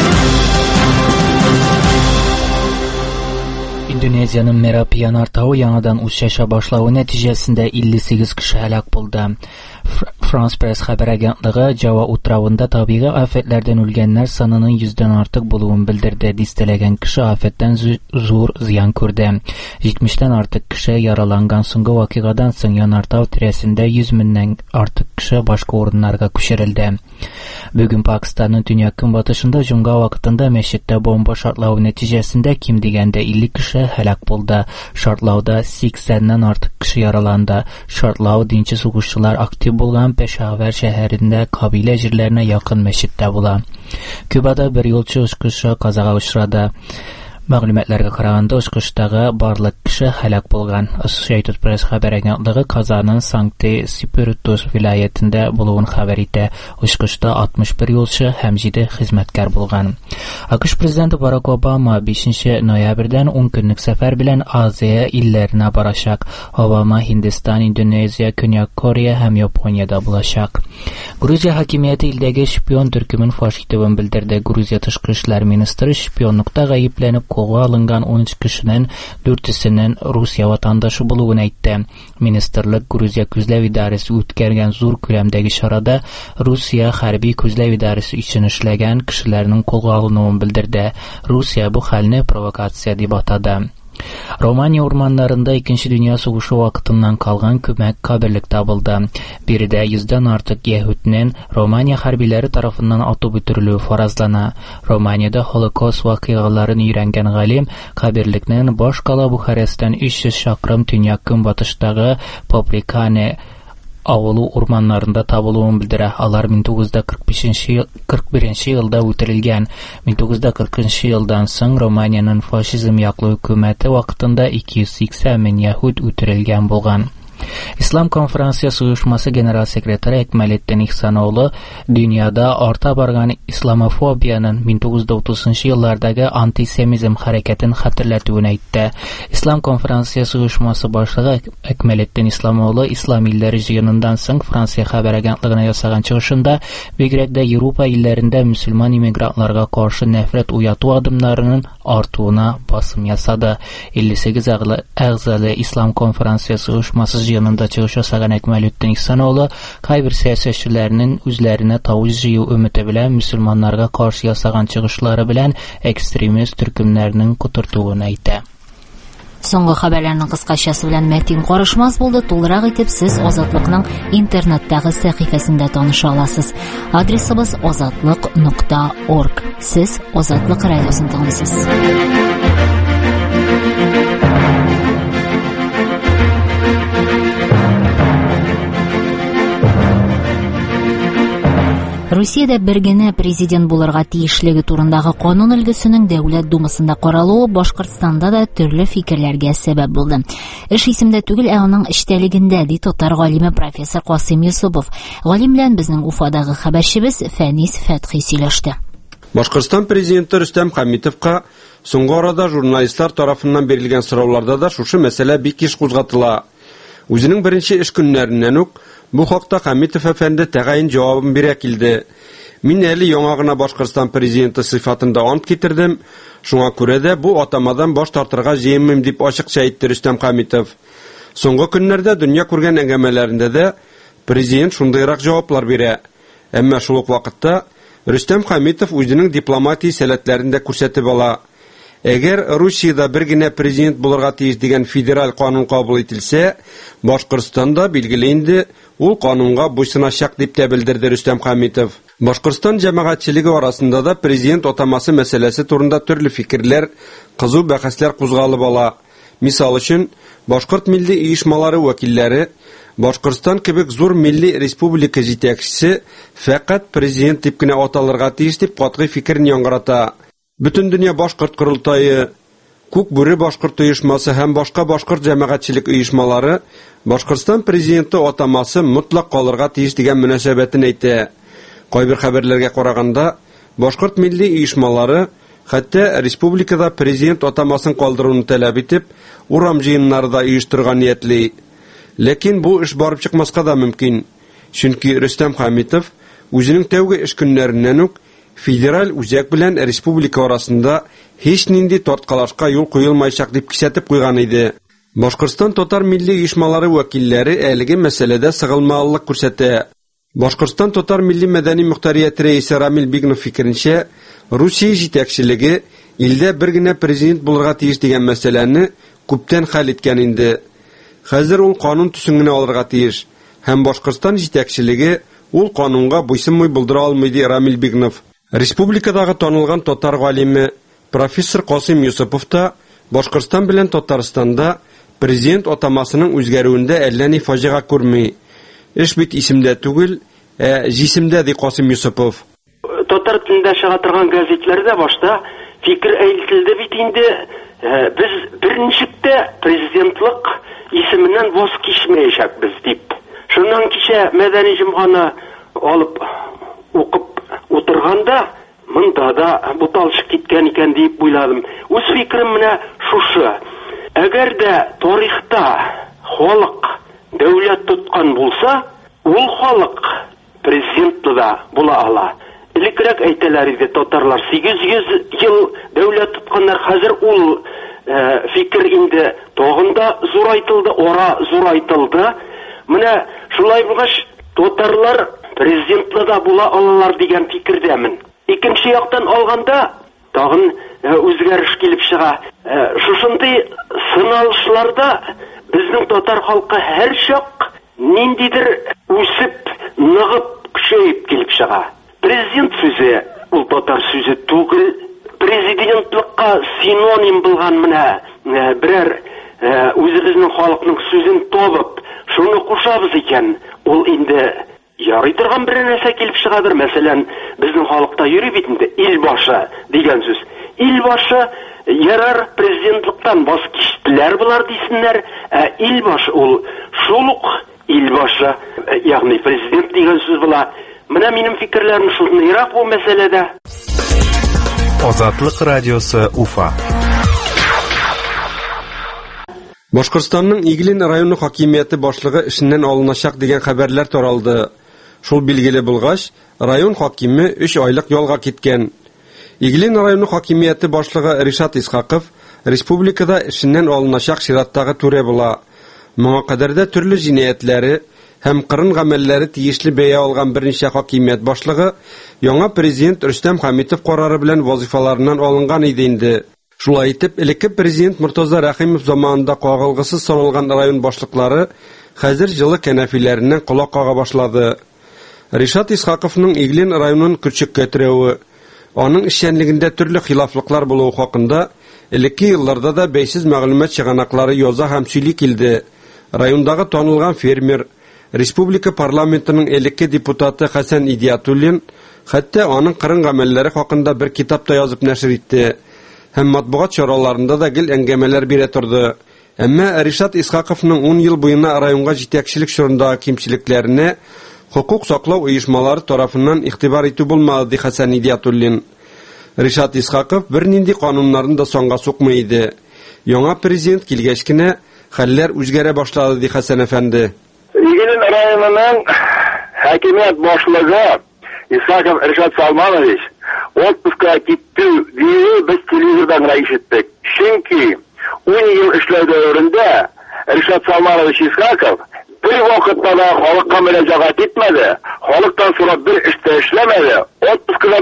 Индонезияның Мерапи янартауы яңадан үсеше башлауы нәтиҗәсендә илле сигез кеше һәлак булды. France Press хәбәр агентлыгы Java утравында табигый афәтләрдән үлгәннәр санының йөздән артык булуын белдерде. Дистәләгән кеше афәттән зур зыян күрде. җитмештән артык кеше яраланган. Соңгы вакыйгадан соң янартау тирәсендә йөз меңнән артык кеше башка урыннарга күчерелде. Бүген Пакистанның төньяк-көнбатышында җомга вакытында мәчеттә бомба шартлауы нәтиҗәсендә ким дигәндә илле кеше һәлак булды. Шартлауда сиксәннән артык кеше яраланды. Шартлау динче сугышчылар актив булган Пешавар шәһәрендә кабилә җирләренә якын мәчеттә була. Кубада бер юлчы очкышы казага очрады. Мәгълүматларга караганда, очкыштагы барлык кеше һәлак булган. Associated Press хәбәр агентлыгы Казанның Санкт-Петербург вилаятендә булуын хәбәр итә. Очкышта алтмыш бер юлчы һәм җиде хезмәткәр булган. АКШ президенты Барак Обама бишенче ноябрьдән ун көнлек сәфәр белән Азия илләренә барачак. Обама Һиндстан, Индонезия, Көньяк Корея һәм Япониядә булачак. Грузия хакимияте илдәге шпион төркемен фаш итүен белдерде. Грузия тышкы эшләр министры шпионлыкта гаепләнеп кулга алынган он өч кешенең дүртесенең Русия ватандашы булуын әйтте. Министрлык Грузия күзләү идарәсе үткәргән зур күләмдәге чарада Русия хәрби күзләү идарәсе өчен эшләгән кешеләрнең кулга алынуын белдерде. Русия бу хәлне провокация дип атады. Романия урманнарында икенче дөнья сугышы вакытыннан калган күмәк каберлек табылды. Биредә йөздән артык яһүднең Романия хәрбиләре тарафыннан атып үтерелүе фаразлана. Романиядә Холокост вакыйгаларын өйрәнгән галим каберлекнең баш кала Бухарестан өч йөз чакрым төньяк-көнбатыштагы Поприкане авылы урманнарында табылуын белдерә. Алар мең тугыз йөз кырык беренче елда үтерелгән. мең тугыз йөз кыркынчы елдан соң Романиянең фашизм яклы хөкүмәте вакытында ике йөз сиксән мең яһүд үтерелгән булган. Ислам конференциясы оешмасы генераль секретаре Әкмәлетдин Ихсановлы дөньяда арта барган исламофобияның мең тугыз йөз утызынчы еллардагы антисемизм хәрәкәтен хәтерләтүен әйтте. Ислам конференциясы оешмасы башлыгы Әкмәлетдин Исламовлы ислам илләре җыеныннан соң Франция хәбәр агентлыгына ясаган чыгышында бигрәк дә Европа илләрендә мөселман иммигрантларга каршы нәфрәт уяту адымнарының артуына басым ясады. илле сигез әгъзалы ислам конференциясы оешмасы җыенында чыгыш ясаган Әкмәлетдин Ихсановлы кайбер сәясәтчеләрнең үзләренә тавыш җыю өмете белән мөселманнарга каршы ясаган чыгышлары белән экстремист төркемнәрнең кутыртуын әйтә. Соңгы хәбәрләрнең кыскачасы белән Мәтин Карышмас булды. Тулырак итеп сез Азатлыкның интернеттагы сәхифәсендә таныша аласыз. Адресыбыз азатлык нокта орг. Сез Азатлык радиосын тыңлыйсыз. Русиядә бер генә президент булырга тиешлеге турындагы канун өлгесенең Дәүләт Думасында каралуы Башкортстанда да төрле фикерләргә сәбәп булды. Эш исемдә түгел, ә аның эчтәлегендә, ди татар галиме профессор Касыйм Юсупов. Галим белән безнең Уфадагы хәбәрчебез Фәнис Фәтхи сөйләште. Башкортстан президенты Рөстәм Хәмитовка соңгы арада журналистлар тарафыннан бирелгән сорауларда да шушы мәсьәлә бик еш кузгатыла. Үзенең беренче эш көннәреннән үк бу хакта Хәмитов әфәнде тәгаен җавабын бирә килде. Мин әле яңа гына Башкортстан президенты сыйфатында ант китердем. Шуңа күрә дә бу атамадан баш тартырга җыенмыйм дип ачыкча әйтте Рөстәм Хәмитов. Соңгы көннәрдә дөнья күргән әңгәмәләрендә дә президент шундыйрак җаваплар бирә. Әмма шул ук вакытта Рөстәм Хәмитов үзенең дипломатия сәләтләрен дә күрсәтеп ала. Әгәр Русиядә бер генә президент булырга тиеш дигән федераль канун кабул ителсә, Башкортстанда билгеле инде ул канунга буйсыначак дип тә белдерде Рөстәм Хәмитов. Башкортстан җәмәгатьчелеге арасында да президент атамасы мәсьәләсе турында төрле фикерләр, кызу бәхәсләр кузгалып ала. Мисал өчен, Башкорт милли оешмалары вәкилләре Башкортстан кебек зур милли республика җитәкчесе фәкать президент дип кенә аталырга тиеш дип катгый фикерне яңгырата. Бөтен дөнья башкорт курултайы, Күк бүре башкорт оешмасы һәм башка башкорт җәмәгатьчелек оешмалары Башкортстан президенты атамасы мотлак калырга тиеш дигән мөнәсәбәтен әйтә. Кайбер хәбәрләргә караганда, башкорт милли оешмалары хәтта республикада президент атамасын калдыруны таләп итеп, урам җыеннары да оештырган ниятли. Ләкин бу эш барып чыкмаска да мөмкин. Чөнки Рөстәм Хәмитов үзенең тәүге эш көннәреннән үк федераль үзәк белән республика арасында һеч нинди тарткалашка юл куелмаячак дип кисәтеп куйган иде. Башкортстан татар милли оешмалары вәкилләре әлеге мәсьәләдә сыгылмалылык күрсәтә. Башкортстан татар милли мәдәни мөхтәрияте рәисе Рамил Бигнов фикеренчә, Русия җитәкчелеге илдә бер генә президент булырга тиеш дигән мәсьәләне күптән хәл иткән инде. Хәзер ул канун төсен генә алырга тиеш. Һәм Башкортстан җитәкчелеге ул канунга буйсынмый булдыра алмый ди Рамил Бигнов. Республикадагы танылган татар галиме профессор Касым Юсупов та Башкортстан белән Татарстанда президент атамасының үзгәрүендә әллә ни фаҗига күрми. Эш бит исемдә түгел, ә җисемдә ди Касым Юсупов. Татар телендә чыга торган газетләрдә башта фикер әйтелде бит инде. Без беренчектә президентлык исеменнән воз кичмәячәкбез дип. Шуннан кичә мәдәни җомганы алып укып утырганда, монда да буталышып киткән икән дип уйладым. Үз фикерем менә шушы. Әгәр дә тарихта халык дәүләт тоткан булса, ул халык президентлы да була ала. Элекрәк әйтәләр иде татарлар сигез йөз ел дәүләт тотканнар, хәзер ул э, фикер инде тагында зурайтылды, ора зурайтылды. Менә шулай булгач татарлар президентлы да була алалар дигән фикердәмен. Икенче яктан алганда тагын үзгәреш килеп чыга. Шушындай сыналышларда безнең татар халкы һәр чак ниндидер үсеп, ныгып, көчәеп килеп чыга. Президент сүзе ул татар сүзе түгел. Президентлыкка синоним булган менә берәр үзебезнең халыкның сүзен табып, шуны кушабыз икән, ул инде ярый торган бер нәрсә килеп чыгадыр. Мәсәлән, безнең халыкта йөри бит инде ил башы дигән сүз. Ил башы ярар президентлыктан баш кичтеләр булар дисеннәр, ә ил башы ул шул ук ил башы, ягъни президент дигән сүз була. Менә минем фикерләрем шундыйрак бу мәсьәләдә. Азатлык радиосы Уфа. Башкортстанның Иглин районы хакимияте башлыгы эшеннән алыначак дигән хәбәрләр таралды. Шул билгеле булгач, район хакиме өч айлык ялга киткән. Иглин районы хакимияте башлыгы Ришат Исхаков республикада эшеннән алыначак чираттагы түрә була. Моңа кадәрдә төрле җинаятләре һәм кырын гамәлләре тиешле бәя алган берничә хакимият башлыгы яңа президент Рөстәм Хәмитов карары белән вазифаларыннан алынган иде инде. Шулай итеп, элекке президент Муртаза Рәхимов заманында кагылгысыз саналган район башлыклары хәзер җылы кәнәфиләреннән колак кага башлады. Ришат Исхаковның Иглин районын күчеккә терәве, аның эшчәнлегендә төрле хилафлыклар булуы хакында элекке елларда да бәйсез мәгълүмат чыганаклары яза һәм сөйли килде. Райондагы танылган фермер, республика парламентының элекке депутаты Хәсән Идиятуллин хәтта аның кырын гамәлләре хакында бер китап та язып нәшер итте. Һәм матбугат чараларында да гел әңгәмәләр бирә торды. Әмма Ришат Исхаковның ун ел буена районга җитәкчелек шурындагы кимчелекләренә хукук саклау оешмалары тарафыннан игътибар итү булмады, ди Хәсән Идиятуллин. Ришат Исхаков бернинди кануннарын да соңга сукмый иде. Яңа президент килгәч кенә хәлләр үзгәрә башлады, ди Хәсән әфәнде. Иглин районының хакимият башлыгы Исхаков Ришат Салманович отпускка китте диye biz televizordan ишеттек. Чөнки ун ел эшләү дәверендә Ришат Салманович Исхаков bir вакытта да халыкка мөрәҗәгать итмәде. Халыктан сорап бер эштә эшләмәде. Отпускка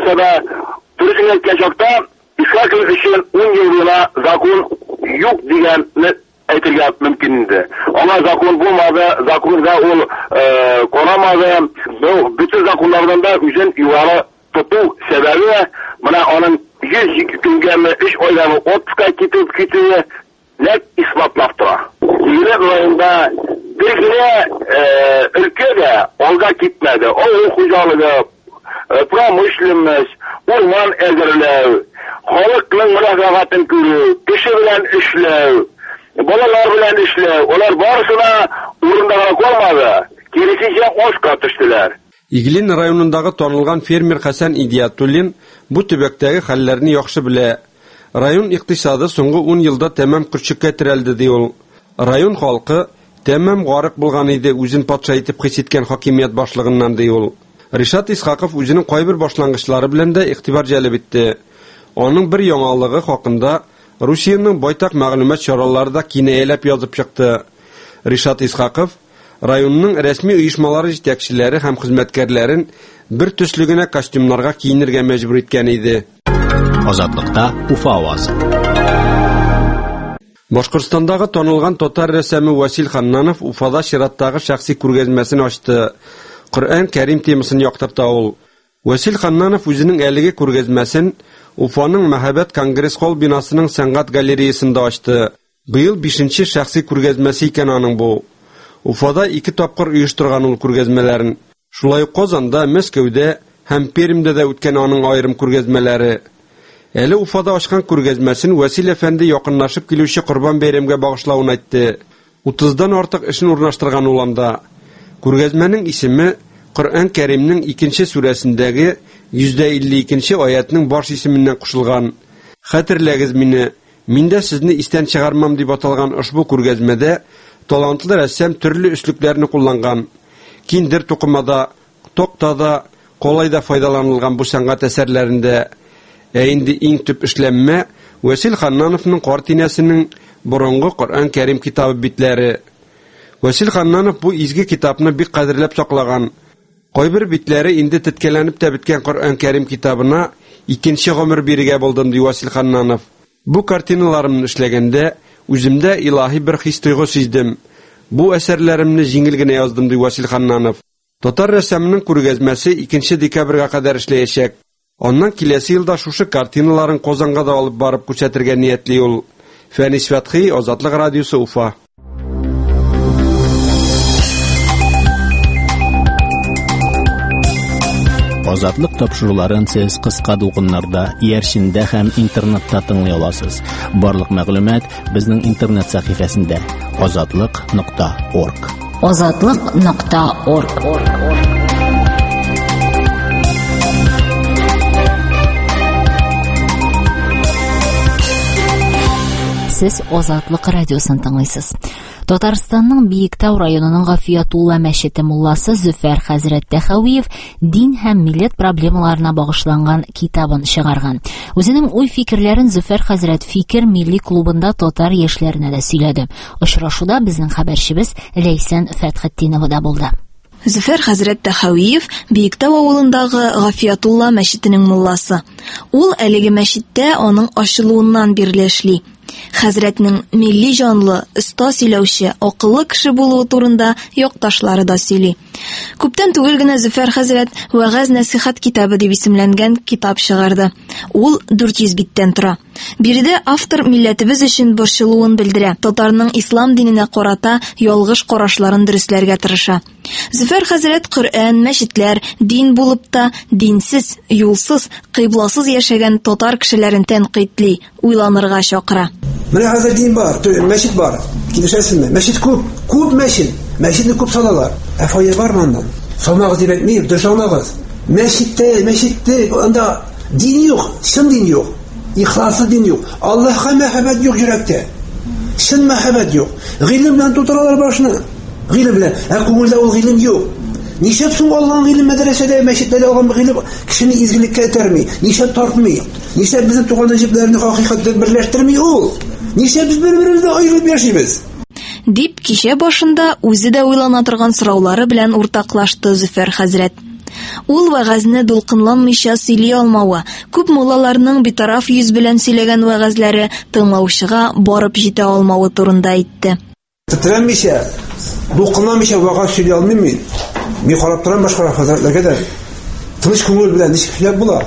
булмаса да, дөресен әйткән чакта, Исхаков өчен ун ел буена закон юк дигәнне әйтергә мөмкин инде. Аңа закон булмады, законга ул карамады. Bütün законнардан да үзен югары тоту сәбәбе менә аның йөз ике көнгәме, өч айдагы отпуска китеп китүе нәк исбатлап тора. Егерме районда bir gene ülkede olga gitmedi. O hucalığı, pramüşlümüz, orman ezerlev, halkın mülakavatın körü, kişi bilen işlev, balalar bilen işlev, onlar barısına uğrundağa koymadı. Kerisice oş katıştılar. Иглин районындагы танылган фермер Хасан Идиятуллин бу төбәктәге хәлләрне яхшы белә. Район икътисады соңгы ун елда тәмам күрчеккә терәлде ди ул. Район халкы тәмам гарык булган иде үзен патша итеп хис иткән хакимият башлыгыннан ди ул. Ришат Исхаков үзенең кайбер башлангычлары белән дә игътибар җәлеп итте. Аның бер яңалыгы хакында Русиянең байтак мәгълүмат чараларында кинаяләп язып чыкты. Ришат Исхаков районның рәсми оешмалары җитәкчеләре һәм хезмәткәрләрен бер төслегенә костюмнарга киенергә мәҗбүр иткән иде. Азатлыкта Уфа авазы. Башкортстандагы танылган татар рәссамы Васил Ханнанов Уфада чираттагы шәхси күргәзмәсен ачты. Коръән Кәрим темасын яктырта ул. Васил Ханнанов үзенең әлеге күргәзмәсен Уфаның Мәхәббәт конгресс холл бинасының сәнгать галереясында ачты. Быел бишенче шәхси күргәзмәсе икән аның бу. Уфада ике тапкыр оештырган ул күргәзмәләрен. Шулай ук Казанда, Мәскәүдә һәм Пермьдә дә үткән аның айрым күргәзмәләре. Әле Уфада ачкан күргәзмәсен Васил әфәнде якынлашып килүче Корбан бәйрәмгә багышлавын әйтте. утыздан артык эшен урнаштырган ул анда. Күргәзмәнең исеме Коръән Кәримнең икенче сүрәсендәге йөз илле икенче аятның баш исеменнән кушылган. Хәтерләгез мине, мин дә сезне истән чыгармам дип аталган ошбу күргәзмәдә талантлы рәссам төрле өслүкләрне кулланган. Киндер тукымада, токтада, колайда файдаланылган бу сәнгать әсәрләрендә. Ә инде иң төп эшләнмә Васил Ханнановның картинәсенең борынгы Коръән Кәрим китабы битләре. Васил Ханнанов бу изге китапны бик кадерләп саклаган. Кайбер битләре инде теткәләнеп тә биткән Коръән Кәрим китабына икенче гомер бирергә булдым ди Васил Ханнанов. Бу картиналарымны эшләгәндә үземдә илаһи бер хис тойгы сиздем. Бу әсәрләремне җиңел генә яздым ди Васил Ханнанов. Татар рәссамының күргәзмәсе икенче декабрьгә кадәр эшләячәк. Аннан киләсе елда шушы картиналарын Казанга да алып барып күрсәтергә ниятли ул. Фәнис Фәтхи, Азатлык радиосы, Уфа. Азатлык тапшыруларын сез кыска дулкыннарда, иярчиндә һәм интернетта тыңлый аласыз. Барлык мәгълүмат безнең интернет сәхифәсендә азатлык нокта орг. азатлык нокта орг. Сез Азатлык радиосын тыңлыйсыз. Татарстанның Биектау районының Гафиятулла мәчете мулласы Зөфәр хәзрәт Тәхәвиев дин һәм милләт проблемаларына багышланган китабын чыгарган. Үзенең уй-фикерләрен Зөфәр хәзрәт Фикер милли клубында татар яшьләренә дә сөйләде. Очрашуда безнең хәбәрчебез Ләйсән Фәтхетдинова да булды. Зөфәр хәзрәт Тәхәвиев Биектау авылындагы Гафиятулла мәчетенең мулласы. Ул әлеге мәчеттә аның ачылуыннан бирле эшли. Хәзрәтнең милли җанлы, оста сөйләүче, акыллы кеше булуы турында якташлары да сөйли. Күптән түгел генә Зөфәр хәзрәт вәгазь-нәсихәт китабы дип исемләнгән китап чыгарды. Ул дүрт йөз биттән тора. Биредә автор милләтебез өчен борчылуын белдерә. Татарның ислам диненә карата ялгыш карашларын дөрестләргә тырыша. Зөфәр хәзрәт Коръән, мәчетләр, дин булып та динсез, юлсыз, кыйбласыз яшәгән татар кешеләрен тәнкыйтьли, уйланырга чакыра. Менә хәзер дин бар, мәчет бар. Килешәсезме? Мәчет күп, күп мәчет. Мәчетне күп салалар. Ә файда бар монда? Салмагыз дип әйтмәйм, дөресаңлагыз. Мәчеттә, мәчеттә анда дин юк, шын дин юк. Ихласлы дин юк. Аллаһка мәхәббәт юк йөрәктә. Шын мәхәббәт юк. Гыйлем белән тутыралар башны. Гыйлем белән, ә күңелдә ул гыйлем юк. Нишәп соң Аллаһның гыйлем мәдрәсәдә, мәчеттә алган гыйлем кешене изгелеккә этәрми, нишәп тартмый, нишәп безнең туган җирләрне хакыйкатьтә берләштерми ул. Нишәп без бер-беребездән аерылып яшибез? Дип кичә башында үзе дә уйлана торган сораулары белән уртаклашты Зөфәр хәзрәт. Ул вәгазьне дулкынланмыйча сөйли алмавы, күп муллаларның битараф йөз белән сөйләгән вәгазьләре тыңлаучыга барып җитә алмавы турында әйтте. Тетрәнмичә, дулкынланмыйча вәгазь сөйли алмыйм мин. Мин карап торам башка хәзрәтләргә дә. Тыныч күңел белән ничек сөйләп була?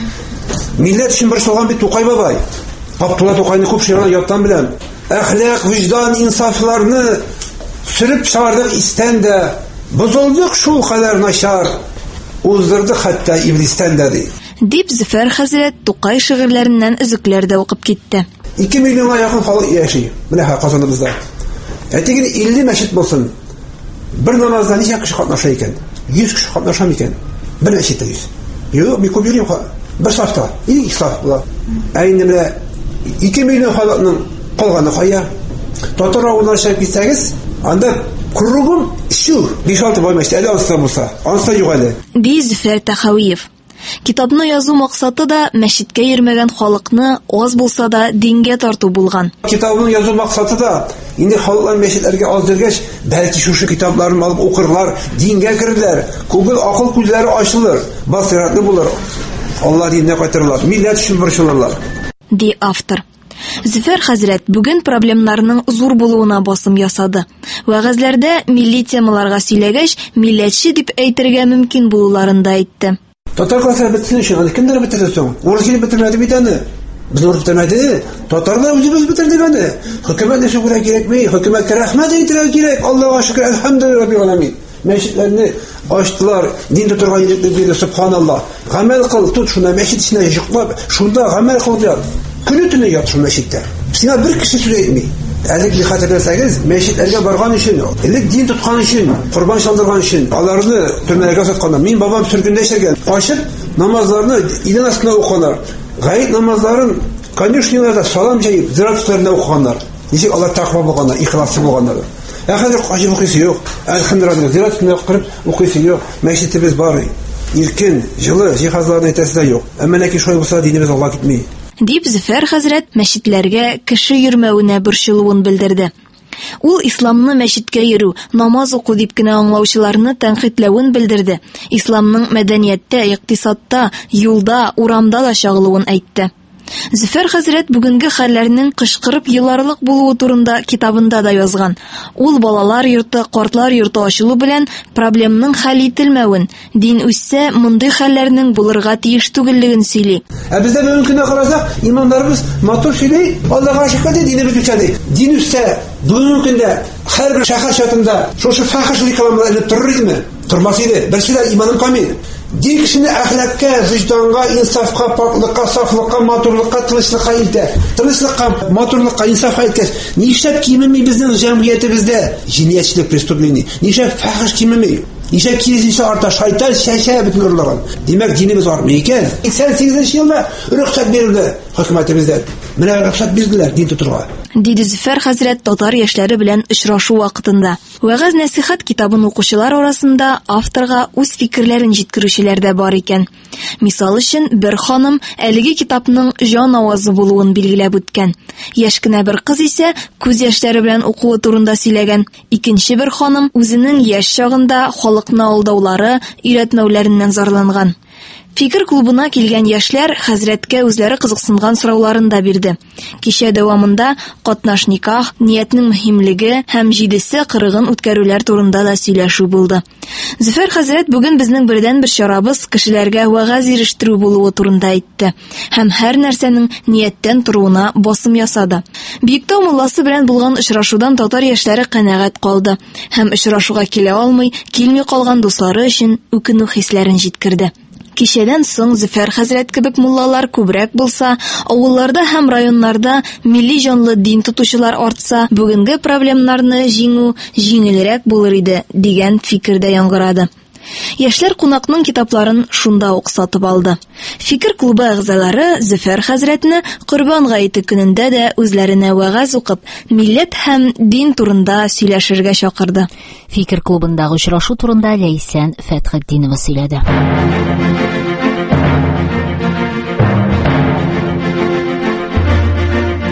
Милләт өчен бер салган бит Тукай бабай. Абдулла Тукайны күп шигырьләр яттан беләм. Әхлак, виждан, инсафларны сөреп чыгардык истән дә, бозылдык шул кадәр начар, уздырдык хәтта иблистән дә ди. Дип Зөфәр хәзрәт Тукай шигырьләреннән өзекләр дә укып китте. ике миллионга якын халык яши. Менә Казаныбызда. Әтиген илле мәчет булсын. Бер намазда ничә кеше катнаша икән? йөз кеше катнаша микән? Бер мәчеттә йөз. Юк, бик күп йөрим. Бер сафта, ике саф була. Ә инде менә ике миллион халыкның калганы кая? Татар авылына чыгып китсәгез, анда кругом шу, биш-алты бай мәчет әле алса булса, анысы юк әле. Ди Зөфәр Тахауиев. Китапны язу максаты да мәчеткә йөрмәгән халыкны аз булса да дингә тарту булган. Китапны язу максаты да инде халыклар мәчетләргә аз дергәч, бәлки шушы китапларны алып укырлар, дингә керерләр, күгел акыл күзләре ачылыр, басыратлы булыр. Алла диненә кайтырылар, милләт өчен борчылырлар. Ди автор. Зөфәр хәзрәт бүген проблемнарның зур булуына басым ясады. Вәгазьләрдә милли темаларга сөйләгәч, милләтче дип әйтергә мөмкин булуларын да әйтте. Татар классы бетсен өчен, кемдер бетерде соң? Урысчы бетермәде бит аны. Без урыс бетермәде. Татарлар үзебез бетердек аны. Хөкүмәт шугыра кирәкми, хөкүмәткә рәхмәт әйтергә кирәк. Аллаһка шөкер, әлхәмдүлилләһи раббил аламин. Мәчетләрне ачтылар, дин тотырга егетләр диде, субханаллах. Гамәл кыл, тот шуны мәчет эченә җыклап, шунда гамәл кыл ят. Көне төне ят шул мәчеттә. Сиңа бер кеше сөйләйми. Әлеге хәтерләсәгез, мәчетләргә барган өчен, элек дин тоткан өчен, курбан чалдырган өчен, аларны төрмәгә сатканнар. Мин бабам сөргендә эшләгән. Ачып намазларны идән астына укыганнар. Гаит намазларын конюшняларда салам җәеп, зиратларында укыганнар. Ничек алар тәкъва булганнар, ихласлы булганнар. Ә хәзер качып укыйсы юк. Әлхәмдүлилләһ, зиратны кырып укыйсы юк. Мәчетебез бар. Иркен, җылы җиһазларны әйтәсе дә юк. Әмма ләкин шулай булса динебез Алла китми. Дип Зөфәр хәзрәт мәчетләргә кеше йөрмәвенә борчылуын белдерде. Ул исламны мәчеткә йөрү, намаз уку дип кенә аңлаучыларны тәнкыйтьләвен белдерде. Исламның мәдәнияттә, икътисадта, юлда, урамда да чагылуын әйтте. Зөфәр хәзрәт бүгенге хәлләрнең кышкырып еларлык булуы турында китабында да язган. Ул балалар йорты, картлар йорты ачылу белән проблемның хәл ителмәвен, дин үссә, мондый хәлләрнең булырга тиеш түгеллеген сөйли. Ә бездә мөмкин карасак, имамнарыбыз матур сөйли, Аллаһка шөкер ди, динебез үсәди. Дин үссә, бүгенге көндә һәрбер шәһәр чатында шушы фахиш рекламалар элеп торыр идеме? Тормас иде. Берсе дә иманым камил. Дин кешене әхлакка, вижданга, инсафка, паклыкка, сафлыкка, матурлыкка, тынычлыкка илтә. Тынычлыкка, матурлыкка, инсафка илткәч, нишләп кимеми безнең җәмгыятебездә җинаятьчелек преступление? Нишләп фахиш кимеми? Нишләп киресенчә арта шайтан чәчә бөтен урларга? Димәк, динебез армый икән. сиксән сигезенче елда рөхсәт бирелде хөкүмәтебездә. Менә рөхсәт бирделәр дин тотырга. Диде Зөфәр хәзрәт татар яшьләре белән очрашу вакытында. Вәгазь-нәсихәт китабын укучылар арасында авторга үз фикерләрен җиткерүчеләр дә бар икән. Мисал өчен, бер ханым әлеге китапның җан авазы булуын билгеләп үткән. Яшь кенә бер кыз исә күз яшьләре белән укуы турында сөйләгән. Икенче бер ханым үзенең яшь чагында халыкны алдаулары, өйрәтмәүләреннән зарланган. Фикер клубына килгән яшьләр хәзрәткә үзләре кызыксынган сорауларын да бирде. Кичә дәвамында катнаш никах, ниятнең мөһимлеге һәм җидесе кырыгын үткәрүләр турында да сөйләшү булды. Зөфәр хәзрәт бүген безнең бердән бер чарабыз кешеләргә вәгазь ирештерү булуы турында әйтте һәм һәр нәрсәнең нияттән торуына басым ясады. Биектау мулласы белән булган очрашудан татар яшьләре канәгать калды һәм очрашуга килә алмый, килми калган дуслары өчен үкенү хисләрен җиткерде. Кичәдән соң Зөфәр хәзрәт кебек муллалар күбрәк булса, авылларда һәм районнарда милли җанлы дин тотучылар артса, бүгенге проблемнарны җиңү җиңелрәк булыр иде, дигән фикердә яңгырады. Яшьләр кунакның китапларын шунда ук сатып алды. Фикер клубы әгъзалары Зөфәр хәзрәтне Корбан гаете көнендә дә үзләренә вәгазь укып, милләт һәм дин турында сөйләшергә чакырды. Фикер клубындагы очрашу турында Ләйсән Фәтхетдинова сөйләде.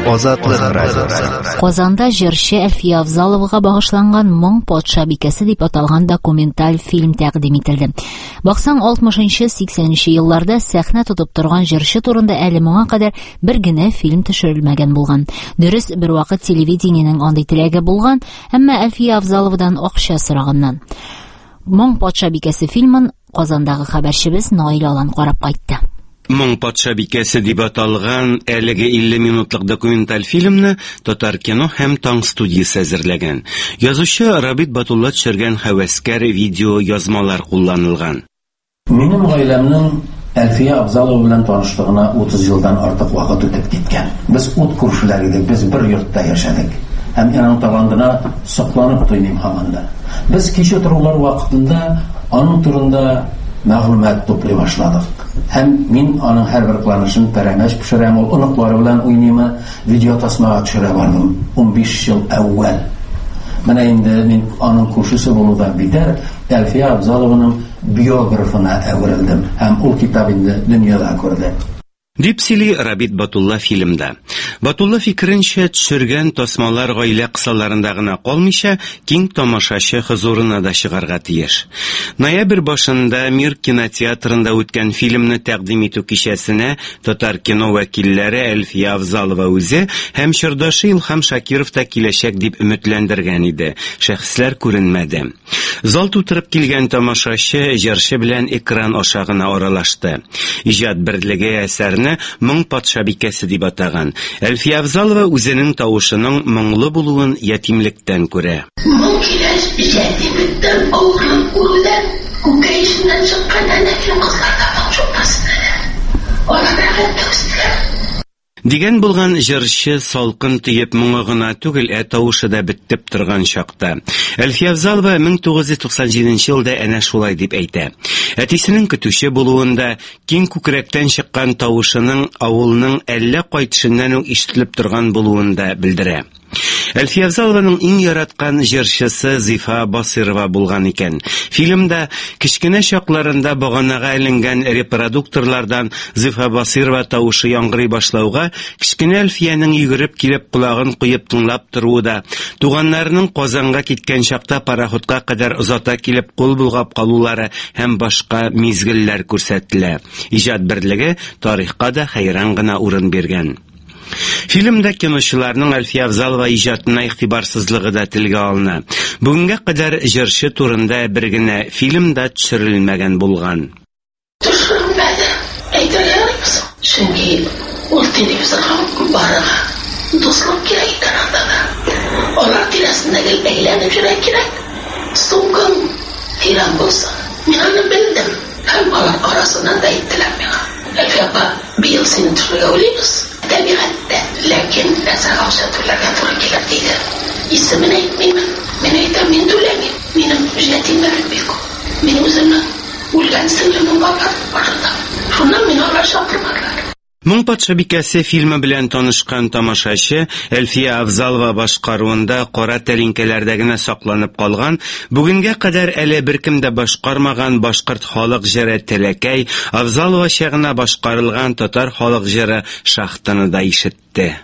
Азатлык радиосы. Казанда җырчы Әлфия Авзаловага багышланган «Моң патша бикәсе» дип аталган документаль фильм тәкъдим ителде. Баксаң, алтмышынчы-сиксәненче елларда сәхнә тотып торган җырчы турында әле моңа кадәр бер генә фильм төшерелмәгән булган. Дөрес, бер вакыт телевидениенең андый теләге булган, әмма Әлфия Авзаловадан акча сораганнан. «Моң патша бикәсе» фильмын Казандагы хәбәрчебез Наил Алан карап кайтты. «Моң патша бикәсе» дип аталган әлеге илле минутлык документаль фильмны Татар кино һәм Таң студиясе әзерләгән. Язучы Рабит Батулла төшергән хәвәскәр видео язмалар кулланылган. Минем гаиләмнең Әлфия Авзалова белән таныштыгына утыз елдан артык вакыт үтеп киткән. Без ут күршеләр идек, без бер йортта яшәдек. Һәм аның талантына сокланып тоймыйм һаманда. Без кичә торулар вакытында аның турында мәгълүмат туплый башладык. Һәм мин аның һәрбер планышын пәрәмәч пешерәм, ул оныклары белән уйныймы, видео тасмага төшерә бардым. унбиш ел әүвәл. Менә инде мин аның күршесе булудан битәр Әлфия Авзалованың биографына әверелдем. Һәм ул китап инде дөньяда күрде. Дип сөйли Рабит Батулла фильмда. Батулла фикеренчә, төшергән тасмалар гаилә кысаларында гына калмыйча, киң тамашачы хозурына да чыгарга тиеш. Ноябрь башында Мир кинотеатрында үткән фильмны тәкъдим итү кичәсенә Татар кино вәкилләре Әлфия Авзалова үзе һәм чордашы Илһам Шакиров та киләчәк дип өметләндергән иде. Шәхесләр күренмәде. Зал тутырып килгән тамашачы җырчы белән экран аша гына аралашты. Иҗат берлеге әсәрне «Моң патша бикәсе» дип атаган. Әлфия Авзалова үзенең тавышының моңлы булуын ятимлектән күрә. Моң киләч ятимлектән, авырлык күрүдән, күкәешеннән чыккан әнәкәй кызларда моң шулпасында. Алар рәхәт үстеләр. Дигән булган җырчы салкын тиеп моңы гына түгел, ә тавышы да беттеп торган чакта. Әлфия Авзалова мең тугыз йөз туксан җиденче елда әнә шулай дип әйтә. Әтисенең көтүче булуында, киң күкрәктән чыккан тавышының авылның әллә кайтышыннан ук ишетелеп торган булуында белдерә. Әлфия Авзалованың иң яраткан җырчысы Зифа Басирова булган икән. Фильмда кичкенә чакларында баганага эленгән репродукторлардан Зифа Басирова тавышы яңгырый башлауга, кичкенә Әлфиянең йөгереп килеп кулагын куеп тыңлап торуы да, туганнарының Казанга киткән чакта пароходка кадәр озата килеп кул булгап калулары һәм башка мизгелләр күрсәтелә. Иҗат берлеге тарихка да хәйран гына урын биргән. Фильмда киношыларның Әлфия Авзалова иҗатына игътибарсызлыгы да телгә алына. Бүгенгә кадәр җырчы турында бер генә фильмда төшерелмәгән булган. Төшерелмәде. Әйтәләрбез. Чөнки ул телевизорга барырга дуслык кирәк икән анда. Алар тирәсендәге әйләнеп йөрәк кирәк. Сугын тирән булса, мин аны белдем. Һәм алар арасыннан да әйттеләр миңа. Әлфия апа, быел сине төшерергә уйлыйбыз. Табигатьтә, ләкин әсәр акча түләргә туры килер диде. Исемен әйтмим. Мен әйтәм, мин түләмим. Минем җәтимнәрем бик күп. Мин үземнең үлгән сеңлемнең балалары бар анда. Шуннан мин алар чакырмадылар. «Моң патша бикәсе» фильмы белән танышкан тамашачы Әлфия Авзалова башкаруында кара тәлинкәләрдә генә сакланып калган, бүгенгә кадәр әле беркем дә башкармаган башкорт халык җыры Тәләкәй, Авзалова чагына башкарылган татар халык җыры Шахтаны да ишетте.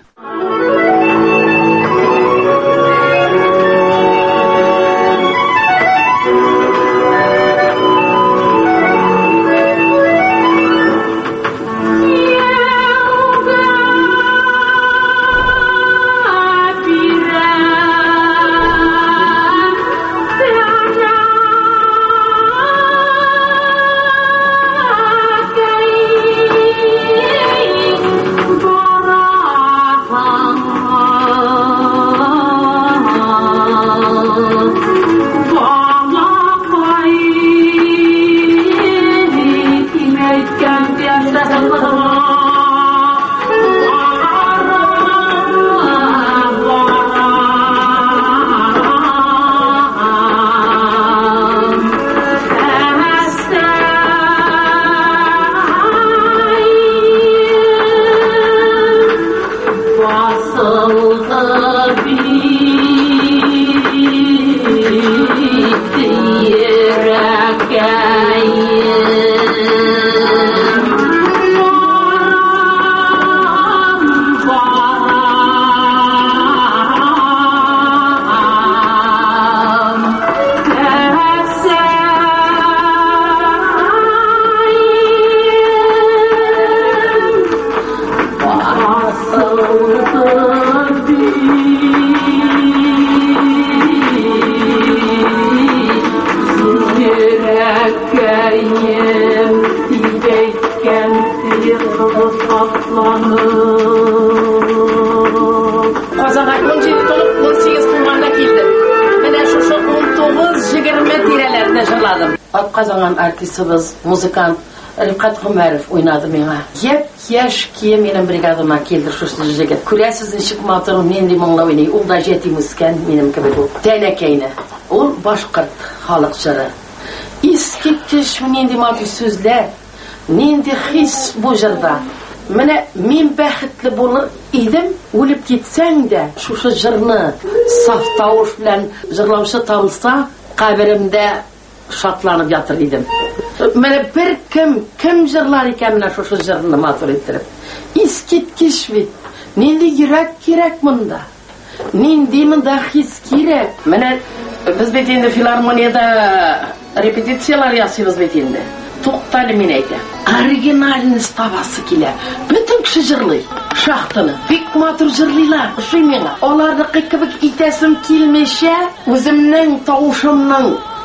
Қазанға он жеті толып он сегіз туғанда келдім. Міне шошы он тоғыз жиырма тирелерінде жырладым. Атқазанған артистіміз, музыкант Рифқат Ғұмәров ойнады меңа. Еп кеш кие менің бригадыма келді шошы жігіт. Көресіз нешік матырым мен де мұңла ойнай. Ол да жетім өскен менің кібіт ол. Тәнекейні. Ол башқұрт халық жыры. Искеткіш менен де матыр сөзлер. Мен де хис бұл жырда. Міне мен бәхітлі болыр едім, өліп кетсәң де, шушы жырны саф тауыш білән жырлаушы табылса, қабірімде шатланып жатыр едім. Міне бір кім, кім жырлар екен міне шушы жырны матур еттіріп. Искеткіш бет, ненде жүрек керек мұнда, ненде мұнда хис керек. Міне біз бет енді филармонияда репетициялар ясымыз бет енді. Тоқталі мен әйті. Оригиналіні табасы келе. Бүтін кіші жырлай. Шақтыны. Бек матыр жырлайлар. Шүймеңа. Оларды қиқыбық итәсім келмеше, өзімнің тауышымның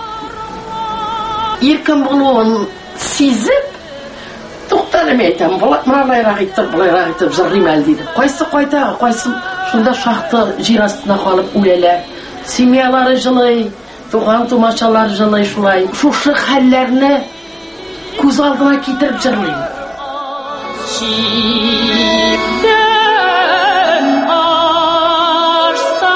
еркін болуын сезіп, тоқталі мен әйтем. Мұналайрақ еттір, бұлайрақ еттір жырлайм әлі дейді. Қойсы қойтағы, қойсы шында шақты жер астына қалып өлелер. Семьялары жылай, туған тумашалары жылай шулай. Шушы хәлләрні көз алдына кетіріп жырлайым. Шиптен ашса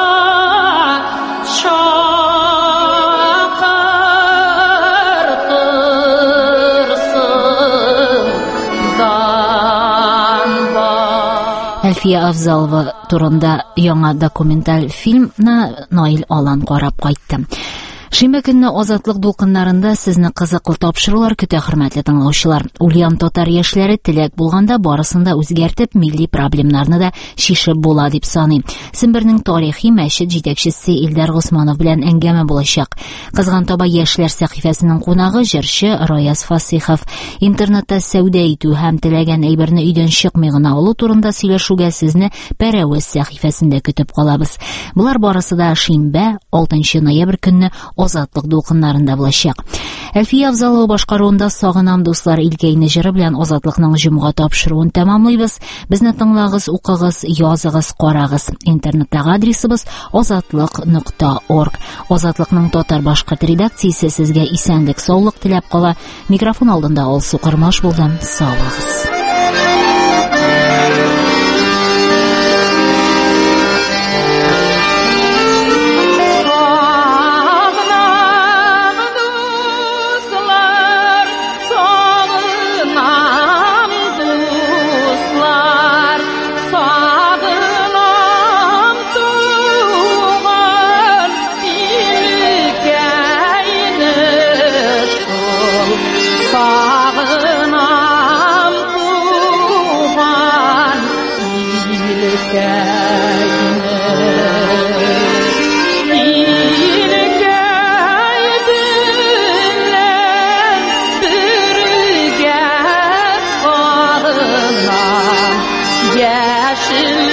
шақыртырсың данба. Әлфия Авзалова турында яңа документаль фильмна Наил Алан карап кайтты. Шимбә көнне Азатлык дулкыннарында сезне кызыклы тапшырулар көтә, хөрмәтле тыңлаучылар. Ульян татар яшьләре теләк булганда барысын да үзгәртеп, милли проблемнарны да шишеп була дип саный. Сембернең тарихи мәчет җитәкчесе Илдар Госманов белән әңгәмә булачак. Кызган таба яшьләр сәхифәсенең кунагы җырчы Раяз Фасихов интернетта сәүдә итү һәм теләгән әйберне өйдән чыкмый гына алу турында сөйләшүгә сезне Пәрәвез сәхифәсендә көтеп калабыз. Булар барысы да шимбә алтынчы ноябрь көнне Азатлык дулкыннарында булачак. Әлфия Авзалова башкаруында Сагынам дуслар Илкәйне җыры белән Азатлыкның җомга тапшыруын тәмамлыйбыз. Безне тыңлагыз, укыгыз, языгыз, карагыз. Интернеттагы адресыбыз азатлык нокта орг. Азатлыкның татар-башкорт редакциясе сезгә исәнлек, саулык теләп кала. Микрофон алдында Алсу Кырмаш булдым. Саулыгыз. Yaşın